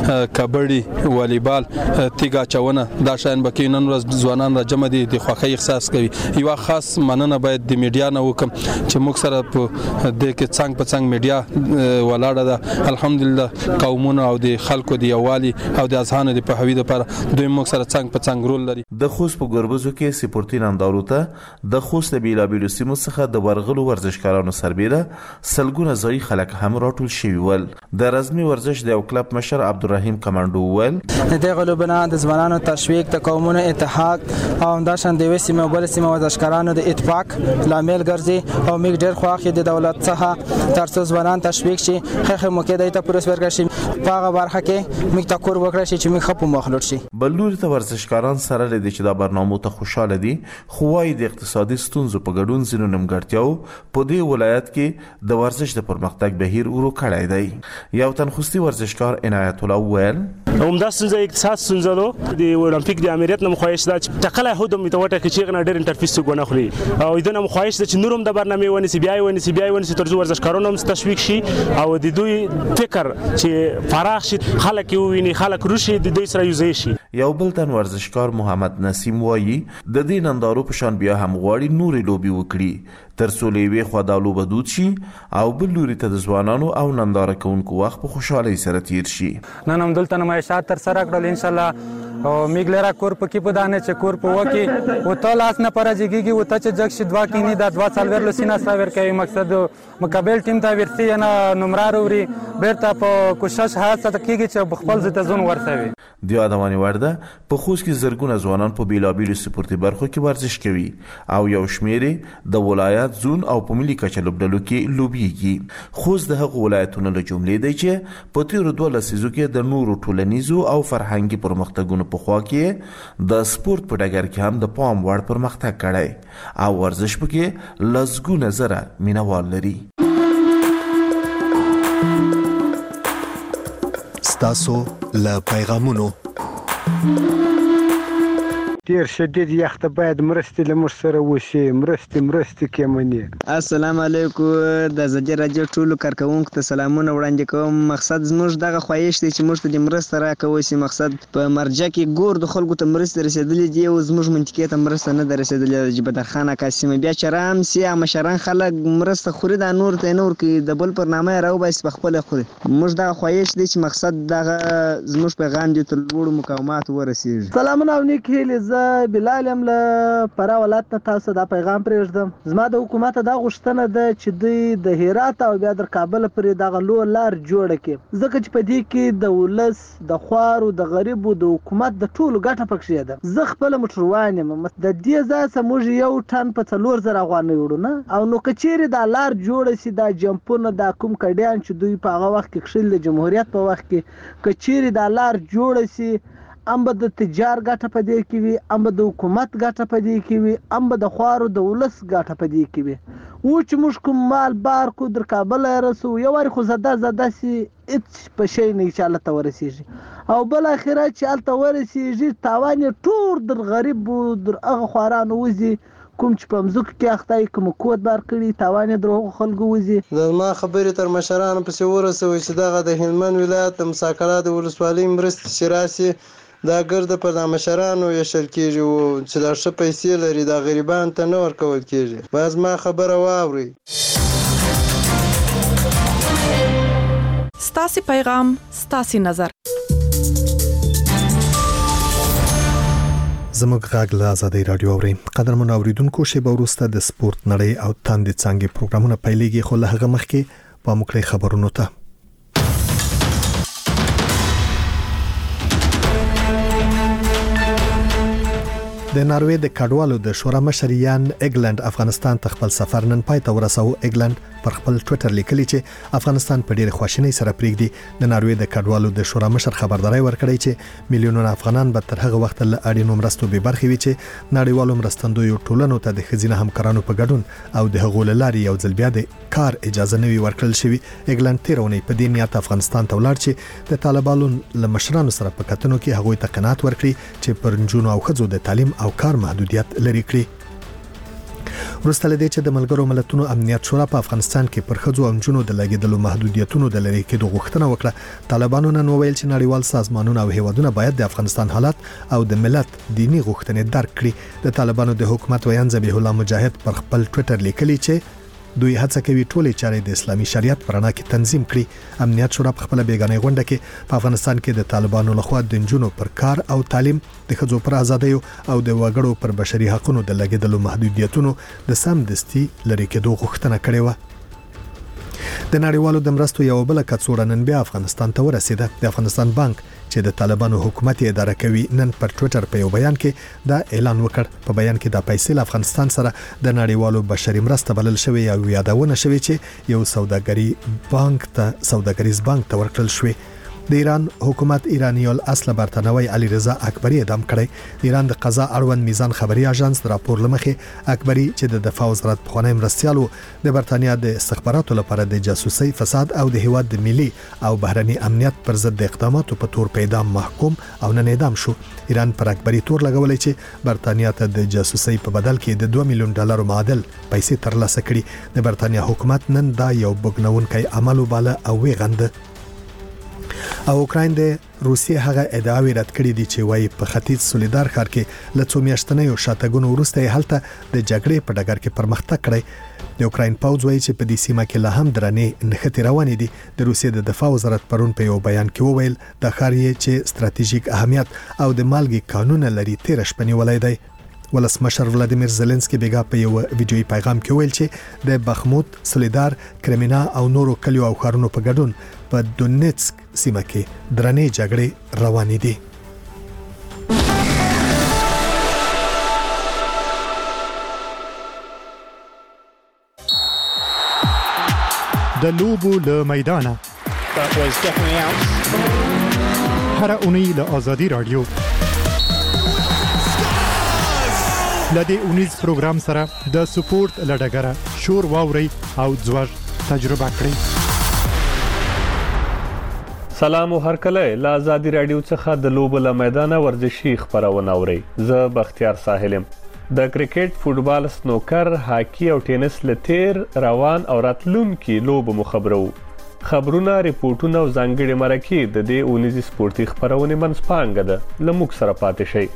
کبډي، والیبال، تیګا چونه دا شاین بکې نن ورځ ځوانان را جمع دي د خوښۍ احساس کوي. یو خاص مننه باید د میډیا نه وکم چې موږ سره په د کې څنګه په څنګه میډیا ولاړه ده. الحمدلله قومونه او د خلکو د یووالي او د اذهان د پوهاوي لپاره دوی موږ سره څنګه په څنګه رول لري. د خوست په ګربزو کې سپورتي نندارو ته د خوست بیلابیلو سیمو څخه د ورغلو ورزشکارانو سربیره سلګونه ځای خلک هم راټول شوي ول. د رزمي ورزش د یو کلب مشر عبدالرحیم کمانډو ول د غلوبنا د ځوانانو تشویق، د قومونو اتحاد او همداشان د وسیمه بل سیمه ورزشکارانو د اتفاق لامل ګرځي او موږ ډېر خوښ د دولت څخه ترڅو ځوانان تشویق شي، خخه موکه د ته پروس ورکړي شي په هغه برخه کې موږ تکور وکړي شي چې موږ خپل مخلوط شي. بلور ته ورزشکاران سره لدی چې دا برنامه ته خوشاله دي، خو وايي د اقتصادي ستونزو په ګډون زینو نمګړتیاو په دې ولایت کې د ورزش د پرمختګ بهیر ورو کړی دی. یو تنخوستي ورزشکار عنایت الله ویل همدا ستونزه اقتصاد ستونزه ده د اولمپیک د امریت نه مخایش ده چې ټکله هودم میتوټه کې چې غنا ډېر انټرفیس غونه خوري او دنه مخایش ده چې نورم د برنامه ونی سی بي آی ونی سی بي آی ونی سی ترجو ورزشکارانو هم تشویق شي او د دوی فکر چې فراخ شي، خلک یو ویني، خلک روشي د دوی سره یوځای شي. یو بل تن ورزشکار محمد نسیم وایي د دې نندارو په شان بیا هم غواړي نورې لوبي وکړي تر څو لوي خو د لوبه دود شي او بل لوري ته د ځوانانو او ننداره کوونکو وخت په خوشحالي سره تیر شي. نن هم دلته نمایشات تر سره کړل ان شاء الله او میګلرا کور پکې په دانه چې کور په وکی او ته لاس نه پرځيږي او ته چې جګ شي دوا کینی دا دوا څلور لسینا ساور کوي. مقصد مقابل ټیم ته ورسي نه نمرار وري بیرته په کوشش هڅه کیږي چې خپل ځته ځون ورسوي. د ادمانی ورده په خوست کې زرګونه ځوانان په بیلابیلو سپورتي برخو کې ورزش کوي او یو شمیرې د ولایت زون او په ملي کچه لوبډلو کې لوبيږي. خوست د هغو ولایتونو له جملې دی چې په تیرو دوه لسیزو کې د نورو ټولنیزو او فرهنګي پرمختګونو په خوا کې د سپورت په ډګر کې هم د پام وړ پرمختګ کړی او ورزش پکې لسګونه زره مینوال لري. ستاسو له پیغامونو ډیر شدید یخ ته باید مرستې له موږ سره وشي، مرستې مرستې کېمنې. السلام علیکم د ازادي رادیو ټولو کارکونکو ته سلامونه وړاندې کوم. مقصد زموږ دغه خواهش دی چې موږ ته د مرسته راکوي شي. مقصد په مرجع کې ګور د خلکو ته مرسته رسیدلې دي او زموږ منطقې ته مرسته نه ده رسیدلې. د بدرخان قاسم بیا چرام سی مشران خلک مرسته خوري د نور ته نور کې د بل پرنامه راو بس په خپل خوري. موږ دغه خواهش دی چې مقصد دغه زموږ پیغام دی تر لوړو مقامات ورسیږي. سلامونه او نیک هیلې. بلال ام له پرا ولایت ته تاسو دا پیغام پرېږدم. زما د حکومت دا غوښتنه ده چې دوی د هرات او بیا د کابل پرې دغه لو لار جوړ کړي، ځکه چې په دې کې د ولس د خوارو د غریبو د حکومت د ټولو ګټه پکې ده. زه خپل موټروان یم، د دې ځای څخه موږ یو ټن په څلور زره افغانۍ وړو نه او نو کچېرې دا لار جوړ شي، دا جمپونه دا کوم کډیان چې دوی په هغه وخت کې کښل د جمهوریت په وخت کې کچېرې دا لار جوړ شي، ام به د تجار ګټه په دې کې وي، ام به د حکومت ګټه په دې کې وي، ام به د خوارو د ولس ګټه په دې کې وي. و چې موږ کوم مال بار کو در کابل رسو یو واری خو زده زده سي هیڅ په شي نه چې الله ته ورسیږي او بل اخرت چې الله ته ورسیږي تاوان ټول در غریب در هغه خوارانو وزي کوم چې په مځکو کې اخته کوم کود بار کړي تاوان یې دروغ خلکو وزي. زما خبرې تر مشرانو پسې ورسوي چې دغه د هلمند ولایت د مساکله د ولسوالۍ مرستې چې راسي دا ګرده پر د مشرانو ویشل کېږي او چې دا ښه پیسې لري دا غریبانو ته نه ورکول کېږي. باید زما خبره واورئ. ستاسو پیغام ستاسو نظر. زموږ غږ له آزادۍ رادیو اوري. قدرمن اوریدونکو شیبه وروسته د سپورت نړۍ او تاندې څانګې پروګرامونه پیلېږي خو له هغه مخکې په مکړې خبرونو ته. د ناروې د کډوالو د شورا مشر یان ایګلند افغانستان ته خپل سفر نن پای ته ورساو. ایګلند پر خپل ټوئیټر لیکلی چې افغانستان په ډېر خواشینۍ سره پریږدي. د ناروې د کډوالو د شورا مشر خبرداري ورکړی چې میلیونونه افغانان به تر هغه وخت له اړینو مرستو به برخې وي چې نړیوالو مرستندویو ټولنو ته د خزینه همکارانو په ګډون او د هغو لاري یو ځل بیا د کار اجازه نوي ورکړل شوی. ایګلند تیرونی په دې نیت افغانستان ته ولاړ چې د طالبانو له مشرانو سره په کتنو کې هغوی ته قناعت ورکړي چې پر نجونو او ښځو د تعلیم او کار محدودیت لري کړی. وروسته لدې چې د ملګرو ملتونو امنیت شورا په افغانستان کې پر ښځو او نجونو د لګیدلو محدودیتونو د لري کېدو غوښتنه وکړه، طالبانو نن وویل چې نړیوال سازمانونه او هیوادونه باید د افغانستان حالات او د ملت دینی غوښتنې درک کړي. د طالبانو د حکومت ویان ذبیح الله مجاهد پر خپل ټوئیټر لیکلی چې دوی هڅه کوي ټولې چارې د اسلامي شریعت پر رڼا کې تنظیم کړي. امنیت شورا په خپل بیگانه غونډه کې په افغانستان کې د طالبانو لخوا د نجونو پر کار او تعلیم، د ښځو پر ازادۍ او د وګړو پر بشري حقوقو د لګیدلو محدودیتونو د سمدستي لري کېدو غوښتنه کړې و. د نړیوالو د مرستو یو بل کڅوړه نن بیا افغانستان ته ورسیده. د افغانستان بانک چې د طالبانو حکومت اداره کوي نن پر ټوئیټر په یو بیان کې دا اعلان وکړ. په بیان کې د پیسې له افغانستان سره د نړیوالو بشري مرسته بلل شوی او یادونه شوی چې یو سوداګري بانک ته سوداګریز بانک ته ورکړل شوی. د ایران حکومت ایرانی الاصل برتنوي علي رضا اکبری اعدام کړی. د ایران د قضا اړوند میزان خبري اژانس راپور لمخې اکبری چې د دفاع وزارت په خونې مرستيالو د برتانیا د استخباراتو لپاره د جاسوسي فساد او د هیواد د ملي او بهرني امنیت پر ضد اقداماتو په تور په اعدام محکوم او نن اعدام شو. ایران پر اکبری تور لګولې چې برتانیا ته د جاسوسي په بدل کې د دوه میلیون ډالر معادل پیسې ترلاسه کړي. د برتانیا حکومت نن دا یو بګنونکي عمل وباله او ویغند. او اوکراین د روسیې هغه ادعاوې رد کړې دي چې وايي په ختیځ سولیدار ښار کې له څو میاشتنیو شاتګونو وروسته هلته د جګړې په ډګر کې پرمختګ کړی. د اوکراین پوځ وايي چې په دې سیمه کې لا هم درنې نښتې روانې دي. د روسیې د دفاع وزارت پرون په یو بیان کې وویل د ښار یې چې ستراتیژیک اهمیت او د مالګې قانون لري تیر شپه نیولای دی. ولسمشر ولادیمیر زيلنسکي بیګا په یو ویډیوي پیغام کې ویل چې د بخموت، سولیدار، کرمنا او نورو کلیو او ښارونو په ګډون په دونیتسک سیمه کې درنې جګړې روانې دي. د لوبو له میدانه هر اونۍ له آزادي رادیو لدې اونیز پروګرام سره د سپورت لډګره شور واوري او ځوړ تجربه کړئ. سلام او هر کله له آزادي رادیو څخه د لوبو له میدانه ورزشي خبرونه اوري. زه بختیار ساحلم. د کرکټ، فوتبال، سنوکر، هاکی او ټینس لتیر روان او راتلونکي لوبو مخبرو. خبرونه، ریپورتونه او ځانګړي مرکې د دې اونیز سپورتي خبرونه منځپانګه ده. لموږ سره پاتې شئ.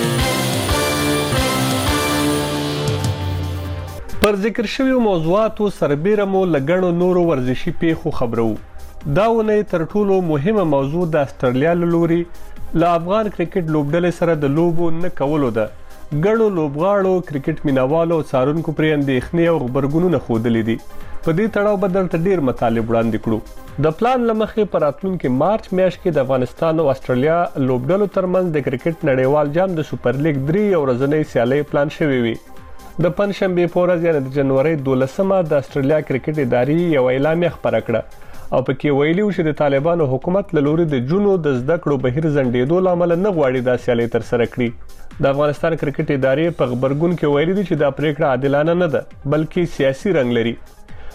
پر ذکر شوی موضوعاتو سربېره مو لګڼو نورو ورزشي پیښو خبرو. دا ونې تر ټولو مهمه موضوع د استرالیا لوري له افغان کرکټ لوبډلې سره د لوبو نه کولو ده. ګڼو لوبغاړو، کرکټ مینوالو او څارونکو پرې اندېښنې او غبرګونونه ښودلې دي. په دې تړاو به درته ډېر مطالب وړاندې کړو. د پلان له مخې په راتلونکي مارچ میاشت کې د افغانستان او استرالیا لوبډلو ترمنځ د کرکټ نړیوال جام د سوپر لیګ درې ورځنۍ سیالۍ پلان شوی وي. د پنځشنبه په ورځ یعنې د جنوري دولسمه د استرالیا کرکټ ادارې یو اعلامیه خپره کړه او پکې ویلي و چې د طالبانو حکومت له لوري د جنو د زده کړو بهیر ځنډېدو له امله نه غواړي دا سیالۍ ترسره کړي. د افغانستان کرکټ ادارې په خبرګون کې ویلي دي چې دا پریکړه عادلانه نه ده بلکې سیاسي رنګ لري.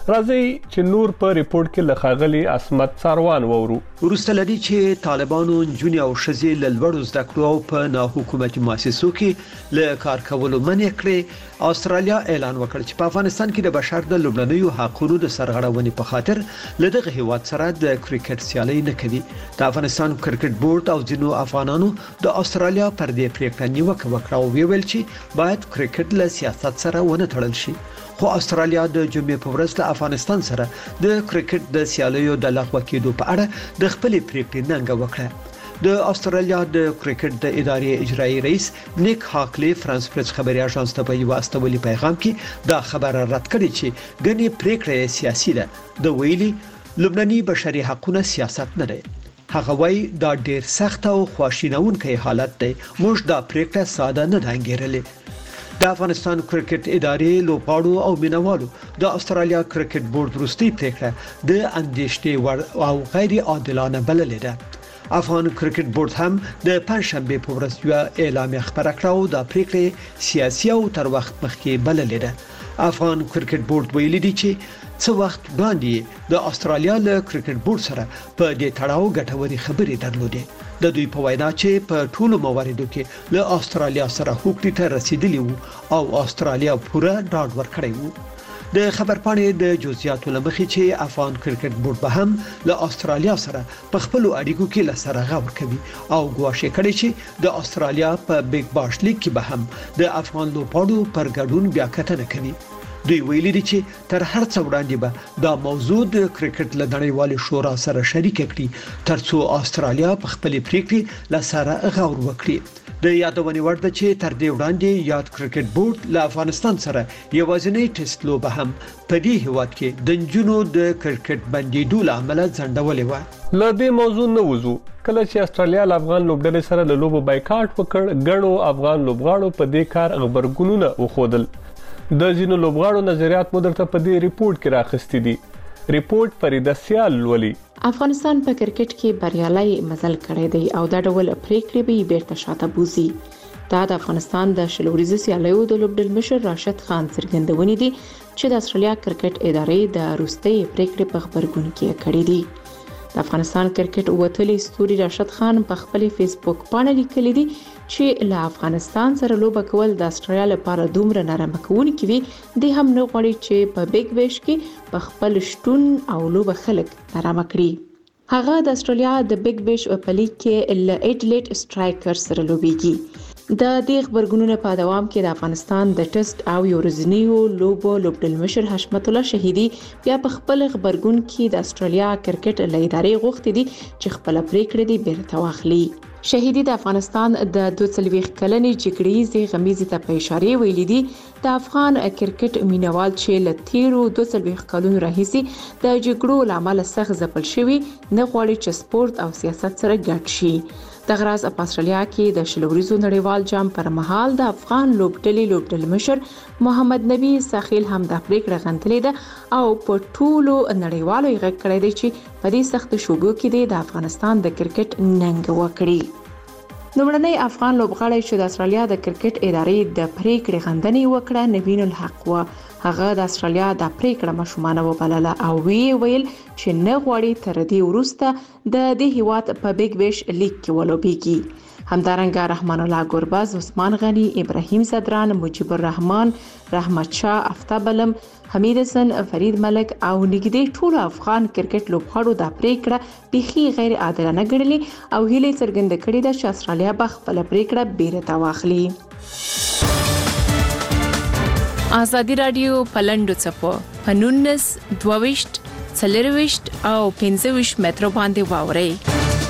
راځي چې نور په ریپورت کې لخاغلي عصمت ساروان وورو. ورسته لدی چې طالبانو جونی او شزي لړوړو زده کړو او په نه حکومتي مؤسسو کې له کار کولو منع کړې. استرالیا اعلان وکړ چې په افغانستان کې د بشر د لومړنیو حقوقو د سرغړونې په خاطر له دغه هیواد سره د کرکټ سیالي نه کوي. د افغانستان کرکټ بورډ او ځینو افغانانو د استرالیا پر دې پریکړه نیوکه وکړه او ویل چې باید کرکټ له سیاست سره ونه تړل شي. خو استرالیا د جمعې په ورځ له افغانستان سره د کرکټ د سیالیو د لغوه کېدو په اړه د خپل پریکړې ننګه وکړه. د استرالیا د کرکټ د ادارې اجرایی رئیس نیک هاکلی فرانس پریس خبري اژانس ته په یو استولي پیغام کې دا خبره رد کړې چې غني پریکړه سیاسي ده. د ویلي لبناني بشري حقوقو سیاست نه دی. هغه وایي دا ډیر سخت او خواشینونکی حالت دی. موږ دا پریکړه ساده نه دانګیرلې. د افغانستان کرکټ ادارې لوبغاړو او مینوالو د استرالیا کرکټ بورډ وروستي پریکړه د اندېښنې ور او غیر عادلانه بللې ده. افغان کرکټ بورډ هم د پنځشنبه په ورځ یو اعلامیه خبره کړه او د پریکړې سیاسي او تر وخت مخکې بللې ده. افغان کرکټ بورډ ویلي دی چې څو وخت وړاندې د استرالیا له کرکټ بورډ سره په دې تړاو ګټوري خبرې درلودې. د دوی په وینا چې په ټولو مواردو کې له استرالیا سره حقوقي ته رسیدلی وو او استرالیا پوره ډاډ ورکړی وو. د خبرپاڼې د جزئیاتو لمخې چې افغان کرکټ بورډ به هم له استرالیا سره په خپل اړیکو کې لسره غور کوي او ګواښ کړي چې د استرالیا په بیگ باش لیګ کې به هم د افغان لوبغاړو پر ګډون بیا کتنه کوي. دوی ویلي دي چې تر هر څه وړاندې به دا موضوع د کرکټ له نړیوال شورا سره شریک کړي ترڅو استرالیا په خپل پریکړې لسره غور وکړي. د یادونې وړ ده چې تر دې وړاندې یاد کرکټ بورډ له افغانستان سره یوازینی ټیسټ لوبه هم په دې هیواد کې د نجونو د کرکټ بندیدو لامل ځنډولې و. له دې موضوع نه وځو کله چې استرالیا له افغان لوبډلې سره له لوبو بایکاټ وکړ غنو افغان لوبغاړو په دې کار خبرګونونه وخودل. د ځینو لوبغاړو نظریات مو درته په دې ریپورت کې راخستې دي. ریپورت فریده سیال ولي. افغانستان په کرکټ کې بریالي مزل کړی دی او دا ډول پریکړې به بیرته شاته بوزي. دا د افغانستان د شلوريزو سیالیو د لوبډل مشر راشد خان څرګندونې دي چې د استرالیا کرکټ ادارې د روستي پریکړې په خبرګون کې کړې دي. د افغانستان کرکټ وتلي ستوري راشد خان په خپل فیسبوک باندې لیکلي دي چې له افغانستان سره لوبه کول د استرالیا لپاره دومره نرم کوونکی وي د هم نه غواړي چې په بیگ بیش کې په خپل شتون او لوبه خلک نرم کړي. هغه د استرالیا د بیگ بیش په لیګ کې ل ایډلیټ سټرایکر سره لوبيږي. د دې خبرګونونو په دوام کې د افغانستان د ټیسټ او یورزنیو لوبو لوبډل مشر حشمت الله شهیدی بیا په خپل خبرګون کې د استرالیا کرکټ لایداري غوښتي دي چې خپل پریکړه دی بیرته واخلي. شهیدی د افغانستان د دوه څلوېښت کلنې جګړې غمیزې ته په اشاره ویلي دي د افغان کرکټ مینوال چې ل تیرو دوه څلوېښت کلونو راهیسې د جګړو لامل سخت ځپل شوی نه غواړي چې سپورت او سیاست سره ګډ شي. د غراز په استرالیا کې د شلوريزو نړیوال جام پر مهال د افغان لوبډلې لوبډل مشر محمد نبی ساحل هم د پریکړه غندلې ده او په ټولو نړیوالو یې غږ کړی دی چې په دې سخت شوبو کې د افغانستان د کرکټ ننګ وکړي. لومړنی افغان لوبغاړی چې د استرالیا د کرکټ ادارې د پریکړې غندنې وکړه نوین الحق و. هغه د استرالیا د پریکړه مشمانه وبلله او وی ویل چې نه غواړي تر دې وروسته د دې هیواد په بیگ بیش لیګ کې ولوبېږي. همدارنګه رحمان الله ګورباز، عثمان غنی، ابراهیم صدران، مجيب الرحمن، رحمت شاه، افتاب علم، حمید حسن، فرید ملک او نګدې ټول افغان کرکټ لوبغاړو د پریکړه بيخي غیر عادلانه ګڼلې او هیله څرګنده کړې ده چې استرالیا به خپل پریکړه بیرته واخلي. آزادی رادیو پلندو چپو پنونس دوويشت څلرويشت او پنځويشت مترو باندې واوري.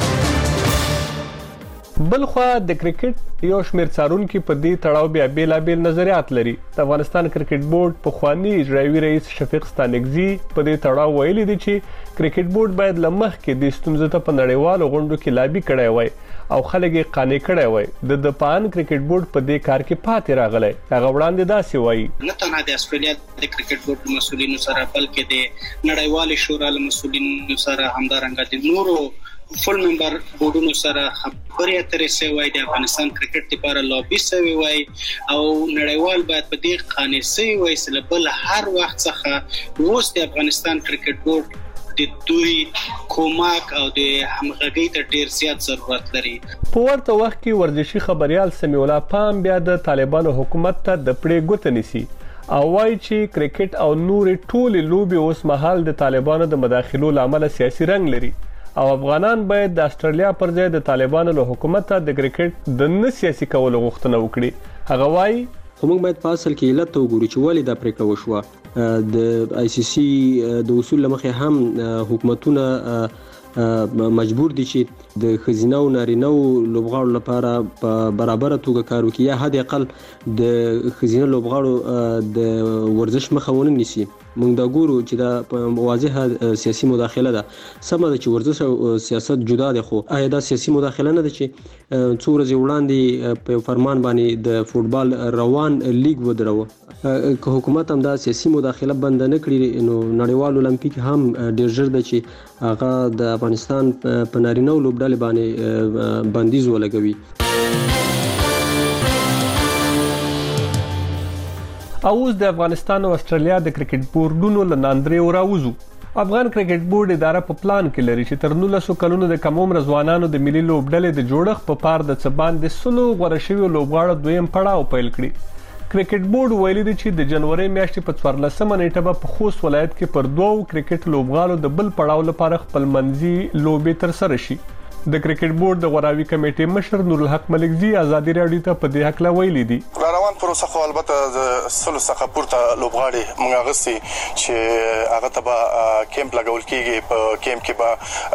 بلخوا د کرکټ یو شمېر څارونکو په دې تړاو بیا بیلابیل نظریات لري. د افغانستان کرکټ بورډ په خواني اجرایي رئیس شفیق ستانکزي په دې تړاو ویلي دي چې کرکټ بورډ باید لمخ کې د ستونزو ته په نړیوالو غونډو کې لابي کړی وای او خلک یې قانع کړی وای. د د پان کرکټ بورډ په دې کار کې پاتې راغلی. هغه وړاندې داسې وایي نه تنها د استرالیا د کرکټ بورډ مسؤلینو سره بلکې د نړیوال شورا له مسؤلینو سره همدارنګه د نورو فل ممبر بورډونو سره خبرې اترې سوي د افغانستان کرکټ لپاره لابي سوي وای او نړیوال باید په دې قانع سي وای چې بل هر وخت څخه اوس د افغانستان کرکټ بورډ د دوی کومک او د همغږي ته ډیر زیات ضرورت لري. په ورته وخت کې ورزشي خبريال سمیع الله پام بیا د طالبانو حکومت ته د پړې ګوت نیسي او وايي چې کرکټ او نور ټول لوبي اوس مهال د طالبانو د مداخلو لامل سیاسي رنګ لري او افغانان باید د استرالیا پر ځای د طالبانو له حکومت ته د کرکټ د نه سیاسي کولو غوښتنه وکړي. هغه وايي موږ باید په اصل کې علت وګورو چې ولې دا پریکړه وشوه. د آی سی سی د اصول لمخې هم حکومتونه مجبور دي چې د خزینه او نارینه لوبغاړو لپاره په برابر توګه کار وکړي یا حد اقل د خزینه لوبغاړو د ورزش مخه ونه نیسي. موږ دا ګورو چې دا واضحه سیاسي مداخله ده. سمه ده چې ورزش او سیاست جدا دي خو آیا دا سیاسي مداخله نه ده چې څو ورځې وړاندې په فرمان باندې د فوتبال روان لیګ ودروه. که حکومت هم دا سیاسي مداخله بند نه کړي نو نړیوال اولمپیک هم ډیر ژر ده چې هغه د افغانستان په نارینه لوبډلې باندې بندیز ولګوي. اوس د افغانستان او استرالیا د کرکټ بورډونو له ناندري راوځو. افغان کرکټ بورډ اداره په پلان کې لري چې تر نولسو کلونو د کم عمر ځوانانو د ملي لوبډلې د جوړښت په پار د څبان د سلو غوړه شوی لوبغاړو دویم پړاو پیل کړی. کرکټ بورډ ویلي دی چې د جنوري میاشتې په څوارلسمه نیټه به په خوست ولایت کې پر دوو کرکټ لوبغاړو د بل پړاو لپاره خپل منځي لوبې تر سره شي. د کرکټ بورډ د غوراوي کمیټې مشر نور الحق ملکزي ازادي راډیو ته په دې حق لا ویلي دي. روان پروسه خو البته د سلو څخه پورته لوبغاړي موږ غسي چې هغه ته به کیمپ لګول کیږي. په کیمپ کې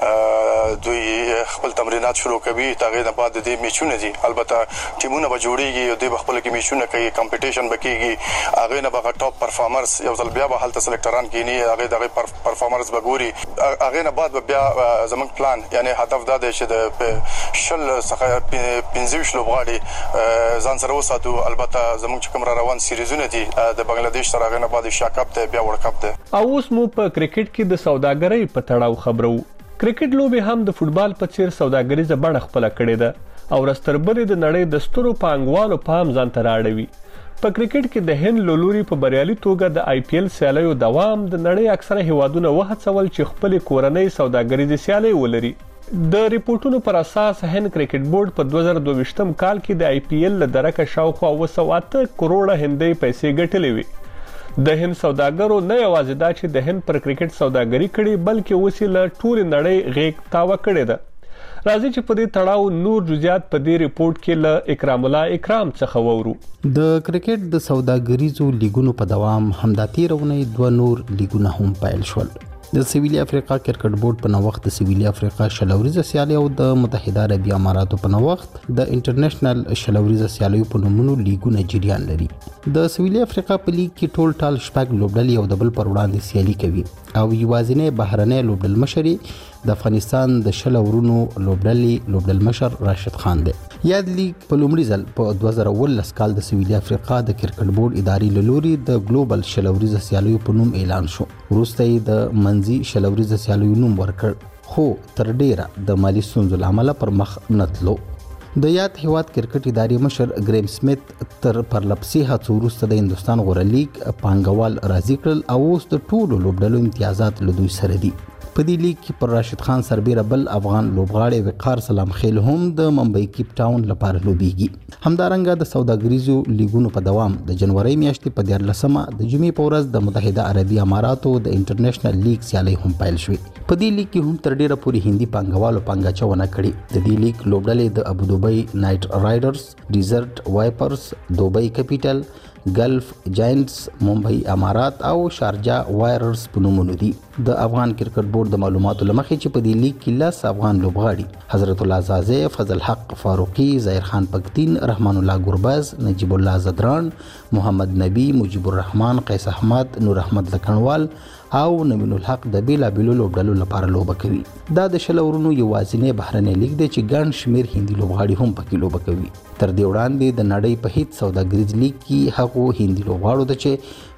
به دوی خپل تمرینات شروع کوي. تاغه نه بعد د میچونه دي البته ټیمونه به جوړیږي او دوی خپل کې میچونه کوي کمپټیشن به کیږي. هغه نه به ټاپ پرفارمرز یو ځل بیا به هلته سلیکټران کینی هغه دغه پرفارمرز به ګوري. هغه نه بعد بیا زمونږ پلان یعنی هدف دا دی چې د شل څخه پنځه لوبغاړي ځان سره وساتو. البته زموږ کوم روان سیریزونه دي د بنگلاديش سره غنه بعد شاکپ ته بیا ورلد کپ ته. اوس مو په کرکټ کې د سوداګرۍ په تړاو خبرو. کرکټ لوبي هم د فوتبال په څیر سوداګریزه بڼه خپل کړې ده او رستربلې د نړۍ د سترو پانګوالو پام ځان ته راړوي. په کرکټ کې د هند لولوري په بریالي توګه د آی پی ایل سیالیو دوام د نړۍ اکثره هیوادونه وهڅول چې خپل کورنۍ سوداګریزه سیالي ولري. د ریپورتونو پر اساس هند کرکټ بورډ په دوه زره دوه کال کې د آی پی ایل له درکه شاوخوا اوه سوه اته کروڑه هندۍ پیسې ګټلې وي. د هند سوداګرو نه یوازې دا چې د هند پر کرکټ سوداګري کړي بلکې اوس له ټول نړۍ غېږ تاوه کړې ده. راځي چې په دې تړاو نور جزئیات په دې ریپورت کې له اکرام الله اکرام څخه وورو. د کرکټ د سوداګریزو لیګونو په دوام همدا تیرونې دوه نور لیګونه هم پیل شول. د سویلي افریقا کرکټ بورډ په نوښت د سویلي افریقا شلوریزه سیالي او د متحده عربی اماراتو په نوښت د انټرنیشنل شلوریزه سیالي په نومونو لیګونه جریان لري. د سویلي افریقا په لیګ کې ټول ټال شپږ لوبډلې او د بل پر وړاندې سیالي کوي او یوازینی بهرنۍ لوبډل مشري د افغانستان د شل ورونو لوبډلې لوبډل مشر راشد خان دی. یاد لیګ په لومړي ځل په دوه زره اوولس کال د سویلي افریقا د کرکټ بورډ اداري له لوري د ګلوبل شلوریزه سیالیو په نوم اعلان شو. وروسته یې د منځي شلوریزه سیالیو نوم ورکړ خو تر ډیره د مالی ستونزو له امله پر مخ نه تلو. د یاد هیواد کرکټ اداري مشر ګریم سمیت تر پرلپسې هڅو وروسته د هندستان غوره لیګ پانګوال راضي کړل او اوس د ټولو لوبډلو امتیازات له دوی سره دي. په دې لیګ کې پر راشد خان سربیره بل افغان لوبغاړی وقار سلام خیل هم د ممبئی کیپ ټاون لپاره لوبیږي. همدارنګه د سوداګریزو لیګونو په دوام د جنوري میاشتې په دیارلسمه د جمعې په ورځ د متحده عربی اماراتو د انټرنیشنل لیګ سیالي هم پیل شوې. په دې لیګ کې هم تر ډیره پورې هندي پانګوالو پانګاچونه کړې. د دې لیګ لوبډلې د ابوظبي نایټ رایډرز، ډیزرټ وایپرز، دوبۍ کیپیټل، ګلف جاینټس، ممبئی امارات او شارجه وایررز په نومونو دي. د افغان کرکټ بورډ د معلوماتو لمخې چې په دې لیګ کې لس افغان لوبغاړي حضرت الله زازی، فضل حق فاروقي، ظاهر خان پکتین، رحمان الله ګربز، نجیب الله زدران، محمد نبی، مجيب الرحمن، قیس احمد، نور احمد لکنوال او نمین الحق د بیلابیلو لوبډلو لپاره لوبه کوي. دا د شل ورونو یوازینی بهرنی لیګ دی چې ګڼ شمیر هندي لوبغاړي هم پکې لوبه کوي. تر دې وړاندې د نړۍ په هیڅ سوداګریز لیګ کې هغو هندي لوبغاړو ته چې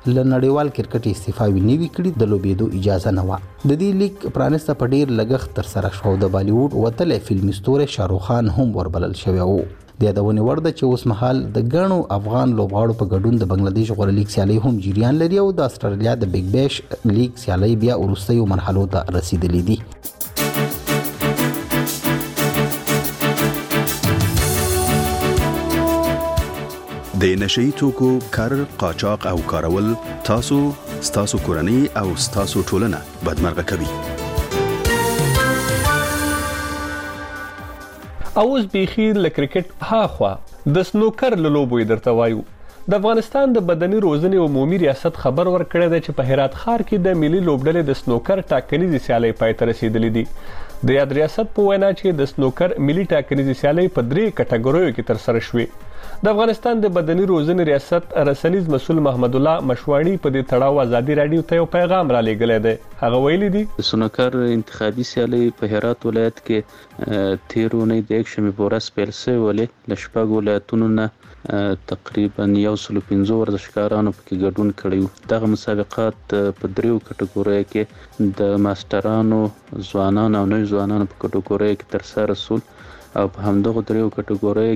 له نړیوال کرکټ استعفاوي نیوي کړي د لوبېدو اجازه نه و. د دې لیګ پرانسته په ډیر لګښت تر سره شو. د بالیووډ وتلې فلمي ستوری شاروخ خان هم وربلل شوی و. د یادونې وړ ده چې اوس مهال د ګڼو افغان لوبغاړو په ګډون د بنگلاديش غوړه لیګ سیالي هم جریان لري او د استرالیا د بیگ بیش لیګ سیالي بیا وروستیو مرحلو ته رسیدلې دي. د نشئی توکو کار، قاچاق او کارول تاسو، ستاسو کورنۍ او ستاسو ټولنه بدمرغه کوي. اوس بیخي له کرکټ هاخوا د سنوکر له لوبو درته وایو. د افغانستان د بدني روزنې عمومي ریاست خبر ورکړی دی چې په هرات ښار کې د ملي لوبډلې د سنوکر ټاکنیزې سیالۍ پای ته رسېدلې دي. د یاد ریاست په وینا چې د سنوکر ملي ټاکنیزې سیالۍ په درې کټګوریو کې ترسره شوې. د افغانستان د بدني روزنې ریاست رسنیز مسؤل محمد الله مشواڼي په دې تړاو ازادي رادیو ته یو پیغام را لېږلی دی. هغه ویلي دي سنوکر انتخابي سیالۍ په هرات ولایت کې تیر اونۍ د یک شنبې په ورځ پیل شوې ولې له شپږو ولایتونو نه تقریبا یو سلو پنځه ورزشکارانو پکې ګډون کړی و. دغه مسابقات په دریو کټګوریو کې د ماسټرانو، ځوانانو او نوي ځوانانو په کټګوریو کې ترسره شول او په همدغه دریو کټګوریو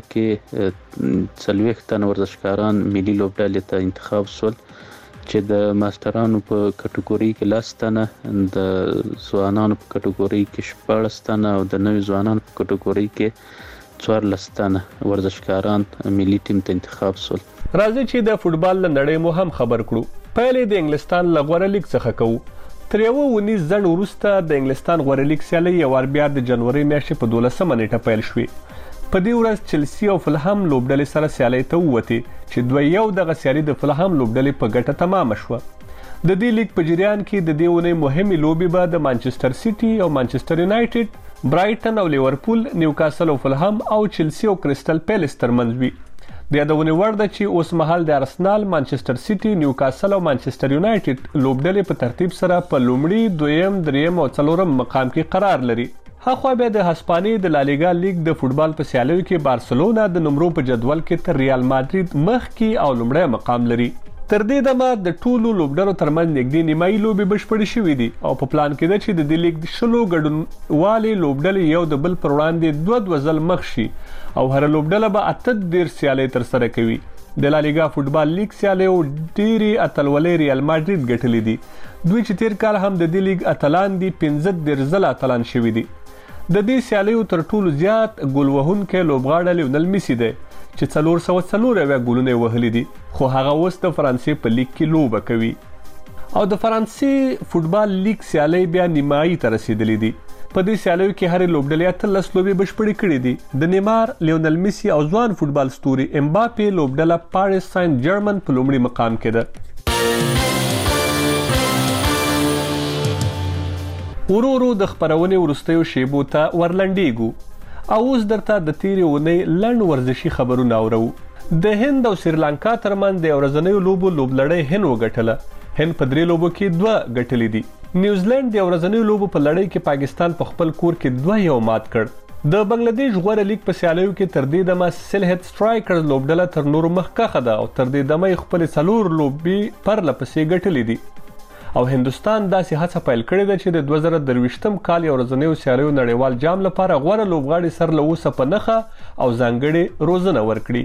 کې څلوېښت تنه ورزشکاران ملي لوبډلې ته انتخاب شول چې د ماسټرانو په کټګوري کې لس تنه، د ځوانانو په کټګوري کې شپاړس تنه او د نوي ځوانانو په کټګوري کې څوارلس تنه ورزشکاران ملي ټیم ته انتخاب شول. راځي چې د فوټبال له نړۍ مو هم خبر کړو. پیلې د انګلستان له غوره لیګ څخه کوو. تر یو ونیز ځنډ وروسته د انګلستان غوره لیګ سیالۍ یو وار بیا د جنوري میاشتې په دولسمه نیټه پیل شوې. په دې ورځ چلسي او فلهم لوبډلې سره سیالۍ ته ووتې چې دوی یو دغه سیالي د فلهم لوبډلې په ګټه تمامه شوه. د دې لیګ په جریان کې د دې ونې مهمې لوبې به د مانچستر سیټي او مانچستر یونایټډ، برایټن او لیورپول، نیوکاسل او فلهم او چلسي او کریسټل پیلس ترمنځ وي. د یادونې وړ ده چې اوس مهال د ارسنال، مانچستر سیټي، نیوکاسل او مانچستر یونایټډ لوبډلې په ترتیب سره په لومړي، دویم، دریم او څلورم مقام کې قرار لري. هاخوا بیا د هسپانیې د لالیګا لیګ د فوټبال په سیالیو کې بارسلونا د نمرو په جدول کې تر ریال مادرید مخکې او لومړی مقام لري. تر دې دمه د ټولو لوبډلو ترمنځ نږدې نیمایي لوبې بشپړې شوې دي او په پلان کې ده چې د دې لیګ شلو ګډونوالې لوبډلې یو د بل پر وړاندې دوه دوه ځل مخ شي او هره لوبډله به اته دېرش سیالۍ ترسره کوي. د لالیګا فوټبال لیګ سیالیو ډېرې اتلولۍ ریال مادرید ګټلې دي. دوی چې تیر کال هم د دې لیګ اتلان دي، پنځه دېرش ځله اتلان شوي دي. د دې سیالیو تر ټولو زیات ګول وهونکی لوبغاړی لیونل میسي دی چې څلور سوه څلور اویا ګولونه یې وهلي دي، خو هغه اوس د فرانسې په لیګ کې لوبه کوي. او د فرانسې فوټبال لیګ سیالۍ بیا نیمایي ته رسېدلې دي. په دې سیالیو کې هرې لوبډلې اتلس لوبې بشپړې کړې دي. د نیمار، لیونل میسي او ځوان فوټبال ستوري امباپې لوبډله پاریس ساین جرمن په لومړي مقام کې ده. ورو ورو د خپرونې وروستیو شیبو ته ورلنډیږو او اوس درته د تیرې اونۍ لنډ ورزشي خبرونه اورو. د هند او سریلانکا ترمنځ د ورځنیو لوبو لوبلړۍ هند وګټله. هند په درې لوبو کې دوه ګټلې دي. نیوزیلند د ورځنیو لوبو په لړۍ کې پاکستان په خپل کور کې دوه یو مات کړ. د بنگلاديش غوره لیګ په سیالیو کې تر دې دمه سلهټ سټرایکرز لوبډله تر نورو مخکښه ده او تر دې دمه یې خپل څلور لوبې پرله پسې ګټلې دي. او هندستان داسې هڅه پیل کړې ده چې د دوه زره درویشتم کال یو ورځنیو سیالیو نړیوال جام لپاره غوره لوبغاړي سر له اوسه په نښه او ځانګړې روزنه ورکړي.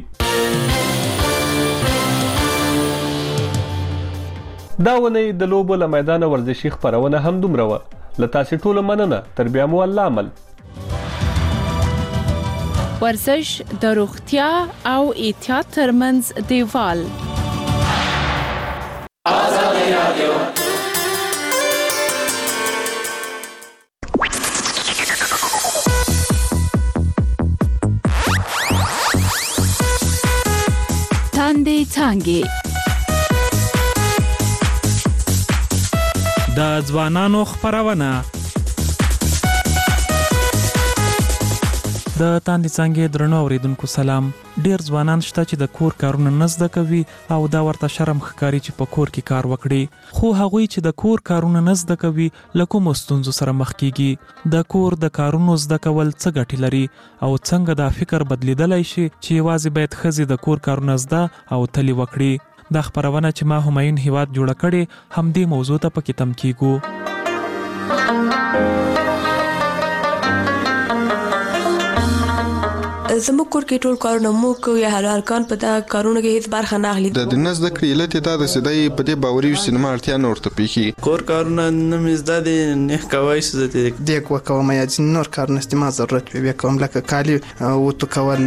دا ونې د لوبو له میدانه ورزشي خپرونه هم دومره وه. له تاسې ټولو مننه. تر بیا مو الله عمل. ورزش د روغتیا او احتیاط ترمنځ دیوال. آزادی رادیو. تاندې څانګې د ځوانانو خپرونه. د تاندې څانګې درنو اوریدونکو سلام. ډیر ځوانان شته چې د کور کارونه نه زده کوي او دا ورته شرم ښکاري چې په کور کې کار وکړي، خو هغوی چې د کور کارونه نه زده کوي له کومو ستونزو سره مخ کیږي. د کور د کارونو زده کول څه ګټې لري او څنګه دا فکر بدلیدلی شي چې یوازې باید ښځې د کور کارونه زده او تلې وکړي. دا خبرونه چې ما همایون هیواد جوړ کړي همدې موضوع ته پکې تم کیږو. زموږ کور کې ټول کارونه مو کوي یا هلکان په دا کارونه کې هیڅ برخه نه اخلي. د دنس د کریلت ته د سدای په دې باوري سینما اړتیا نه ورته پیخي. کور کارونه نمز د نه کوي څه دې کو کوم یا نور کارونه استعمال ضرورت وي کوم لکه کالی او تو کول.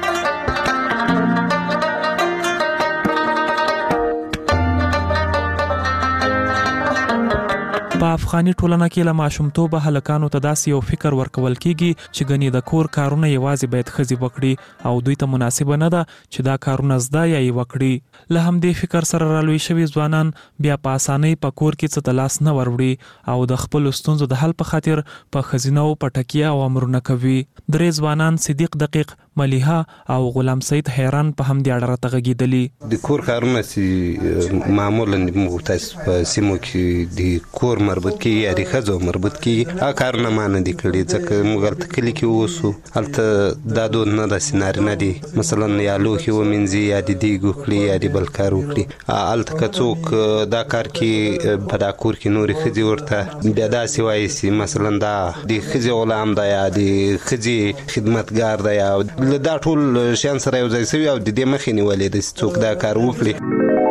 په افغاني ټولنه کې له ماشومتوبه هلکانو ته داسې یو فکر ورکول کیږي چې ګنې د کور کارونه یوازې باید ښځې وکړي او دوی ته مناسبه نه ده چې دا کارونه زده یا یې وکړي. له همدې فکر سره رالوی شوي ځوانان بیا په اسانۍ په کور کې څه ته لاس نه وروړي او د خپلو ستونزو د حل په خاطر په ښځینه‌و په ټکیه او امرونه کوي. درې ځوانان صدیق دقیق، ملیحه او غلام سید حیران په همدې اړه راته غږېدلي. د کور کارونه چې معمولا موږ تاسو په سیمو کې د کور مربوط کیږي یا د ښځو مربوط کیږي هغه کارونه ما نه دي کړي ځکه موږ هلته کلي کې اوسو، هلته دا دود نه ده چې نارینه دي مثلا یا لوښي ومینځي یا د دیګ وکړي یا د بل کار وکړي. هلته که څوک دا کار کې په دا کور کې نورې ښځې ورته بیا داسې وایي چې مثلا دا د ښځې غلام ده یا د ښځې خدمتګار ده یا له دا ټول شیان سره یو ځای شوي او د دې مخې نیولې ده چې څوک دا کار وکړي.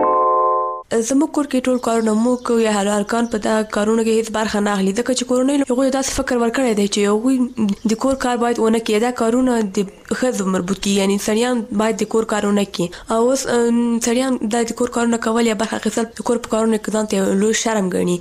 زموږ کور کې ټول کارونه مو کوي یا هلکان په دا کارونه کې هیڅ برخه نه اخلي ځکه چې کورنۍ هغوی داسې فکر ورکړی دی چې هغوی د کور کار باید ونه کړي. دا کارونه د ښځو مربوط کیږي یعنی سړیان باید د کور کارونه کړي او اوس سړیان دا د کور کارونه کول یا برخه اخیستل د کور په کارونه کې ځان ته لوی شرم ګڼي.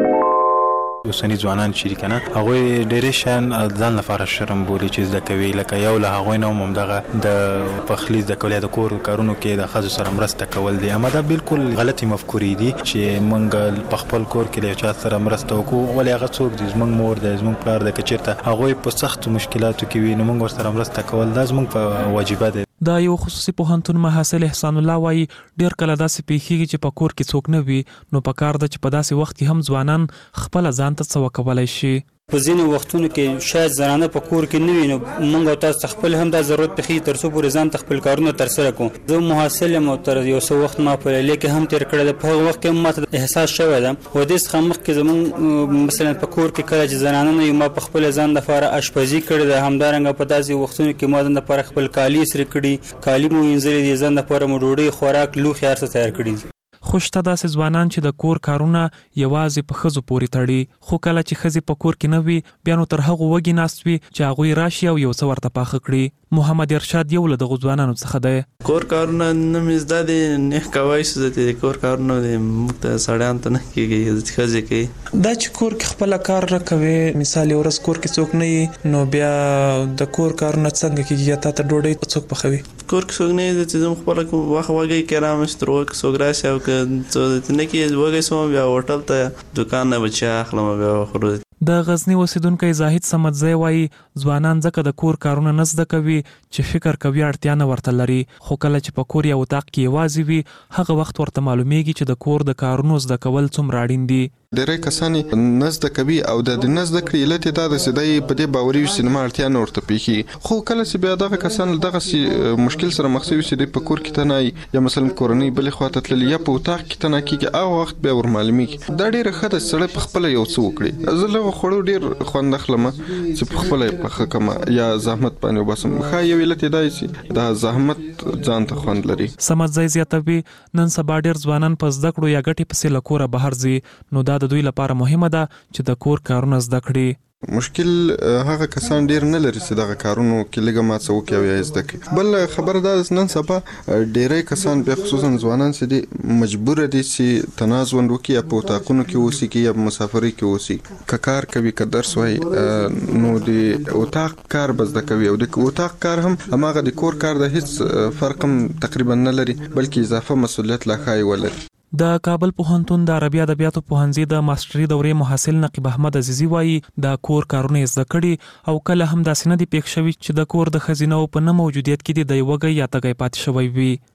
اوسنی ځوانان چې کنه هغه ډېرې شان ځان لپاره شرم بولي چې زده کوي لکه یو له هغه نه هم دغه د پخلی د کولې د کور کارونو کې د خځو سره مرسته کول دي. اما دا بالکل غلطي مفکورې دي چې مونږ په خپل کور کې له چا سره مرسته وکړو ولې هغه څوک دي زمونږ مور د زمونږ پلار د کچرته هغه په سخت مشکلاتو کې وي نو مونږ سره مرسته کول دا زمونږ په واجبہ ده. دا یو خصوصي پوهنتون محصل احسان الله وایي ډېر کله داسې پیښیږي چې په کور کې څوک نه وي نو په کار ده چې په داسې وخت کې هم ځوانان خپل ځان ته څه وکولای شي. په ځینو وختونو کې شاید زنانه په کور کې نه وي نو موږ او تاسو خپل هم دا ضرورت پېښي تر څو پورې ځان ته خپل کارونه ترسره کوو. زه محصل یم او تر یو څه وخت ما په لیک هم تیر کړی ده. په هغه وخت کې ماته احساس شوی ده و دې څخه مخکې زموږ مثلا په کور کې کله چې زنانه نه وي ما په خپل ځان لپاره اشپزي کړې ده. همدارنګه په داسې وختونو کې ما ځان لپاره خپل کالي سره کړي کالي مو وینځلي دي ځان لپاره مو ډوډۍ خوراک لوښي هر څه تیار کړي دي. خوشته داسې ځوانان چې د کور کارونه یوازې په ښځو پورې تړي خو کله چې ښځې په کور کې نه وي بیا نو تر هغو وږي ناست وي چې هغوی راشي او یو څه ورته پاخه کړي. محمد ارشاد یو له دغو ځوانانو څخه دی. کور کارونه نه مې زده دي نه کوی څه د کور کارونه موږ ته سړیان ته نه کېږي ښځې کوي. دا چې کور کې خپله کار نه کوي مثال یو ورځ کور کې څوک نه وي نو بیا د کور کارونه څنګه کېږي یا تا ته ډوډۍ څوک پخوي؟ کور کې څوک نه وي چې زه خپله وخت وږی کرام چې تر وخت څوک راشي او که څه نه کېږي وږی شوم بیا هوټل ته دوکان نه به چای اخلم بیا خورو. د غزنی اوسیدونکی زاهد صمدزی وایي ځوانان ځکه د کور کارونه نه زده کوي چې فکر کوي اړتیا نه ورته لري خو کله چې په کور یا اتاق کې یوازې وي هغه وخت ورته معلومیږي چې د کور د کارونو زده کول څومره اړین دي. ډېری کسان نه زده کوي او د نه زده کړې علت یې دا ده چې دی په دې باوري وي سینما اړتیا نه ورته پیښي خو کله چې بیا دغه کسان دغسې مشکل سره مخ شوي چې دی په کور کې تنه یا مثلا کورنۍ بلې خواته تللي یا په اتاق کې تنه کېږي هغه وخت بیا ور معلومیږي. دا ډېره ښه ده چې سړی په خپله یو څه وکړي. زه له هغو خوړو ډېر خوند اخلم چې په خپله یې پخه کړم یا زحمت باندې وباسم. ښه یو علت یې دا چې دا زحمت ځان ته خوند لري. صمدزی زیاتوي نن سبا ډېر ځوانان په زده کړو یا ګټې پسې له کوره بهر ځي نو دا د دوی لپاره مهمه ده چې د کور کارونه زده کړي. مشکل هغه کسان ډیر نه لري چې دغه کارونو کې لږه ما څه وکړي او یا زده کړي. بل خبره دا ده نن سبا ډیری کسان بیا خصوصا ځوانان چې دي مجبور دي چې تنازل وکړي یا په اتاقونو کې اوسي کې یا په مسافرۍ کې اوسي که کار کوي که درس وایي نو د اتاق کار به زده کوي او د اتاق کار هم هماغه د کور کار د هیڅ فرق هم تقریبا نه لري بلکې اضافه مسؤلیت لا ښایي ولري. د کابل پوهنتون د عربي ادبیاتو پوهنځي د ماستري دورې محصل نقیب احمد عزیزي وایي د کور کارونه زده کړي او کله هم داسې نه دي پېښ شوي چې د کور د ښځینه‌و په نه موجودیت کې د یوه وږی یا تږی پاتې شوی وي.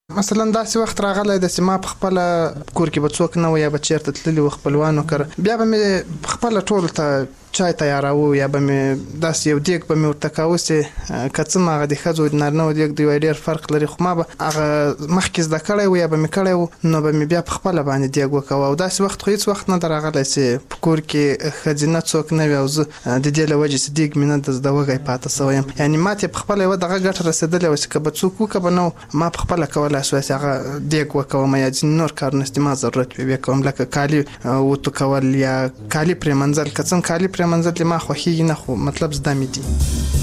مثلا داسې وخت راغلی د سیما په خپل کور کې به څوک نه و یا به چیرته تللی و خپلوانو کړ بیا به مې خپل ټول ته چای تیاراو یا به مې داسې یو دیګ به مې ورته کاوه چې که څه م هغه د ښځو د نارینهو دیګ د یو ډېر فرق لري خو ما به هغه مخکې زده کړی و یا به مې کړی و نو به مې بیا په خپله باندې دیګ وکوه او داسې وخت خو هېڅ وخت نه ده راغلی چې په کور کې ښځینه څوک نه وي او زه د دې له وجې چې دیګ مې نه د زده وږی پاته سوی یم یعنې ما ته یې په خپله یوه دغه ګټه رسېدلې وه چې که به څوک وکړه به نه ما په خپله کولی شوی چې هغه دیګ وکوم یا ځینې نور کارونه چې ما ضرورت وي بیا کوم لکه کالي وتو کول یا کالي پرېمنځل که څه هم کالي پرېمنځل دې ما خوښېږي نه خو مطلب زده مې دي.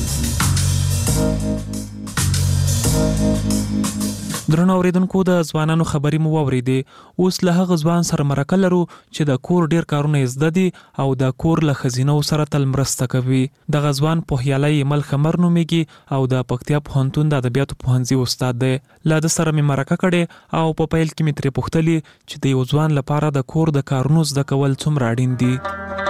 درنو اوریدونکو د ځوانانو خبرې مو واورېدې اوس له هغه ځوان سره مرکه لرو چې د کور ډیر کارونه زده دي او د کور له خزینو سره تل مرسته کوي. دغه ځوان پوهیالی مل خمر نومېږي او د پکتیا پوهنتون د ادبیاتو پوهنځي استاد دی. له د سره مې مرکه کړې او په پیل کې مې ترې پوښتلې چې د یو ځوان لپاره د کور د کارونو زده کول څومره اړین دي.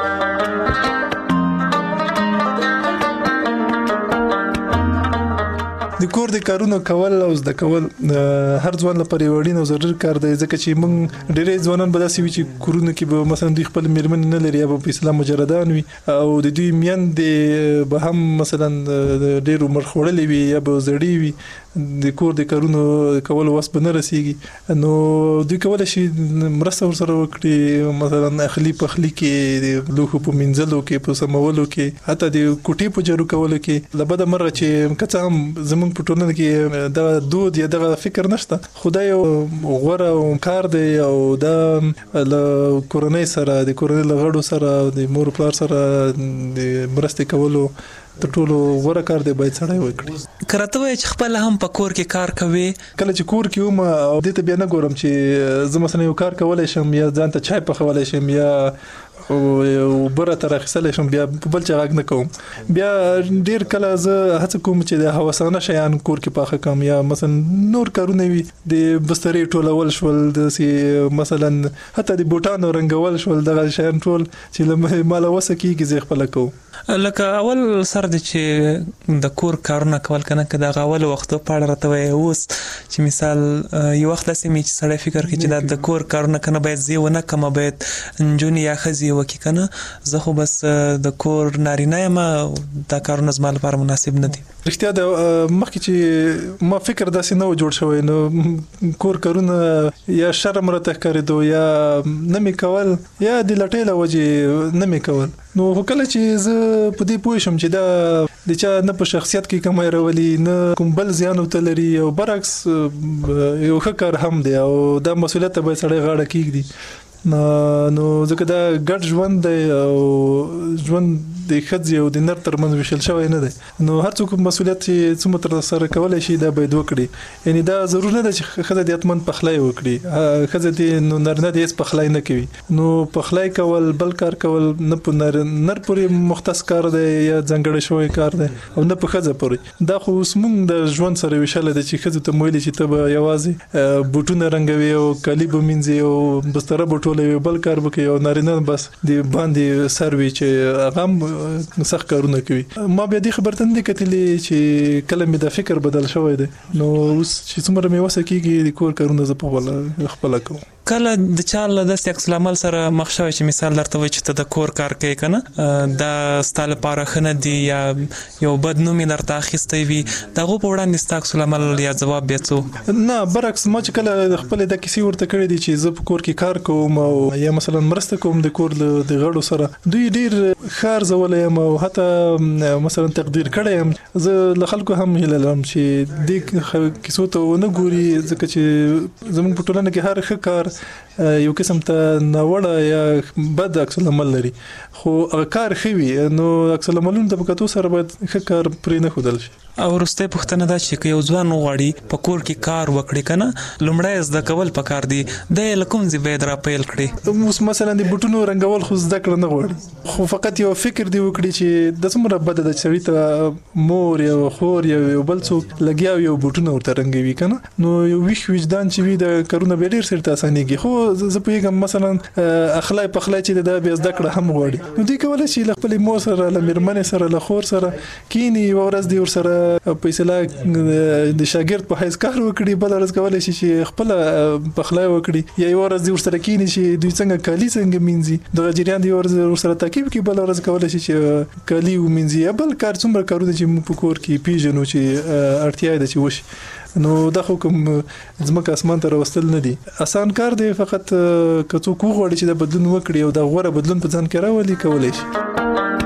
د کور د کارونو کول او زده کول هر ځوان لپاره یو اړین او ضروري کار دی ځکه چې موږ ډېری ځوانان به داسې وي چې کورونه کې به مثلا دوی خپل میرمن نه لري یا به په اسلام مجردان وي او د دوی میندې به هم مثلا ډېر عمر خوړلې وي یا به زړې وي د کور د کارونو کول وس به نه رسیږي نو دوی کولای شي مرسته ورسره وکړي مثلا اخلي پخلي کې د لوښو په مینځلو کې په سمولو کې حتی د کوټې په جارو کولو کې لبد مرغه چې کڅ هم زمونږ په ټولنه کې دا دود یا دا فکر نشته خدای یو غوړه کار دی او دا له کورنۍ سره د کورنۍ له غړو سره د مور پلار سره د مرسته کولو د ټولو غوړه کار دی باید سړی وکړي. کرته وای چې خپل هم په کور کې کار کوي کله چې کور کې وم او دې ته بیا نه ګورم چې زه مثلا یو کار کولای شم یا ځان ته چای پخولای شم یا او بره تر اخیستل شم بیا بل څه غږ نه کوم بیا ډیر کله زه هڅه کوم چې د هوسانه شیان کور کې پاخه کوم یا مثلا نور کارونه وي د بسترې ټولول شول د مثلا حتی د بوټانو رنګول شول دغه شیان ټول چې مال وسه کیږي زه خپل کوم. لکه اول سر د چې د کور کارونه کول کنه که د اول وخت په اړه راته وای اوس چې مثال یو وخت لسه می چې سړی فکر کوي چې د کور کارونه کنه باید زی ونه کم باید جونی یا خزي وکي کنه زه خو بس د کور نارینه یم دا کارونه زما لپاره مناسب نه دي. رښتیا د مخکې چې ما فکر داسې نه جوړ شوی نو کور کارونه یا شرم راته ښکارېدو یا نه می کول یا د لټۍ له وجې نه می کول نو کله چې زه په دې پوه شم چې دا د چا نه په شخصیت کې کومه راولي نه کوم بل زیان وته لري او برعکس یو ښه کار هم دی او دا مسؤلیت به سړی غاړه کېږدي نو ځکه دا ګډ ژوند دی او ژوند د ښځې او د نر ترمنځ ویشل شوی نه دی نو هر څوک مسؤلیت چې څومره تر سره کولی شي دا باید وکړي یعنی دا ضرور نه ده چې ښځه دې حتماً پخلی وکړي ښځه دې نو نارینه دې هېڅ پخلی نه کوي نو پخلی کول بل کار کول نه په نر نر پورې مختص کار دی یا ځانګړی شوی کار دی او نه په ښځه پورې دا خو اوس موږ د ژوند سره ویشلی ده چې ښځو ته ویلي چې ته به یوازې بوټونه رنګوي او کالي به مینځي او بستره به ټولوي بل کار به کوي او نارینه بس د باندې سر وي چې هغه هم سخت کارونه کوي. ما بیا دې خبرته نه کتلې چې کله مې د فکر بدل شوی دی نو اوس چې څومره مې وسه کېږي د کور کارونه زه په خپله کوم. کله د چا له داسې عکس العمل سره مخ شوی چې مثال درته وایي چې ته د کور کار کوي که نه دا ستا لپاره ښه نه دي یا یو بد نوم یې درته اخیستی وي د هغو په وړاندې ستا عکس العمل یا ځواب بیا څه نه برعکس ما چې کله خپلې دا کیسې ورته کړې دي چې زه په کور کې کار کوم او یا مثلا مرسته کوم د کور د غړو سره دوی ډیر ښه ارزولی یم او حتی مثلا تقدیر کړی یم زه له خلکو هم هیله لرم چې دې کیسو ته ونه ګوري ځکه چې زموږ په ټولنه کې هر ښه کار یو قسم ته ناوړه یا بد عکس العمل لري خو هغه کار ښه وي نو عکس العملونو ته په کتو سره باید ښه کار پرې نه ښودل شي. او وروستۍ پوښتنه دا چې که یو ځوان وغواړي په کور کې کار وکړي که نه لومړی زده کول پکار دي دی یې له کوم ځای باید راپیل کړي. اوس مثلا د بوټونو رنګول خو زده کړه نه غواړي خو فقط یو فکر دی وکړي چې د څومره بده ده چې سړي ته مور یا خور یا یو بل څوک لګیا وي او بوټونه ورته رنګوي که نه نو یو ویښ وجدان چې وي د کارونه به ډېر سرته اسانېږي خو زه پوهیږم مثلا اخلاق په اخلاق چې د بیا زده کړه هم غواړي نو دوی کولای شي له خپل مور سره له میرمنې سره له خور سره کینی ورځ دی ور سره فیصله د شاګرد په حیث کار وکړي بل ورځ کولای شي چې خپل په اخلاق وکړي یا ورځ دی ور سره کینی شي دوی څنګه کالی څنګه مینځي د جریان دی ور سره ترکیب کې بل ورځ کولای شي چې کالی ومینځي بل کار څومره کارونه چې موږ په کور کې پیژنو چې اړتیا ده چې وشي نو دا خو کوم ځمکه اسمان ته راوستل نه دي آسان کار دی فقط که څوک وغواړي چې د بدلون وکړي او د غوړه بدلون په ځان کې راولي کولای شي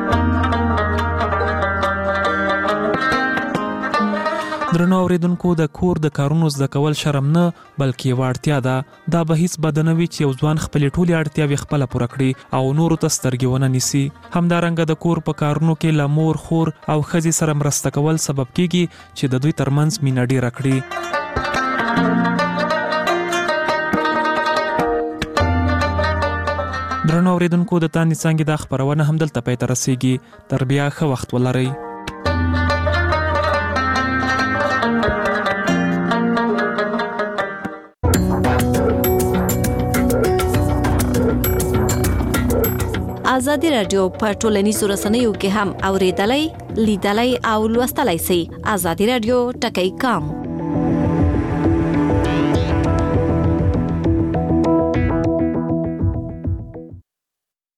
درنو اوریدونکو د کور د کارونو زده کول شرم نه بلکې واړتیا ده دا به هیڅ بدنوي چې یو ځوان خپل ټولي اړتیاوي خپل پوره کړي او نورو ته سترګې ونه نیسي همدارنګه د کور په کارونو کې لمور خور او خزي سره مرسته کول سبب کیږي چې د دوی ترمنځ مینه ډیره کړي درنو اوریدونکو د تاندې څنګه د خبرونه هم دلته پای ته رسیږي تر بیا ښه وخت ولرئ ازادي رادیو په ټولنیزو رسنیو کې هم اوریدلای لیدلای او لوستلای شئ ازادي رادیو ټکی کام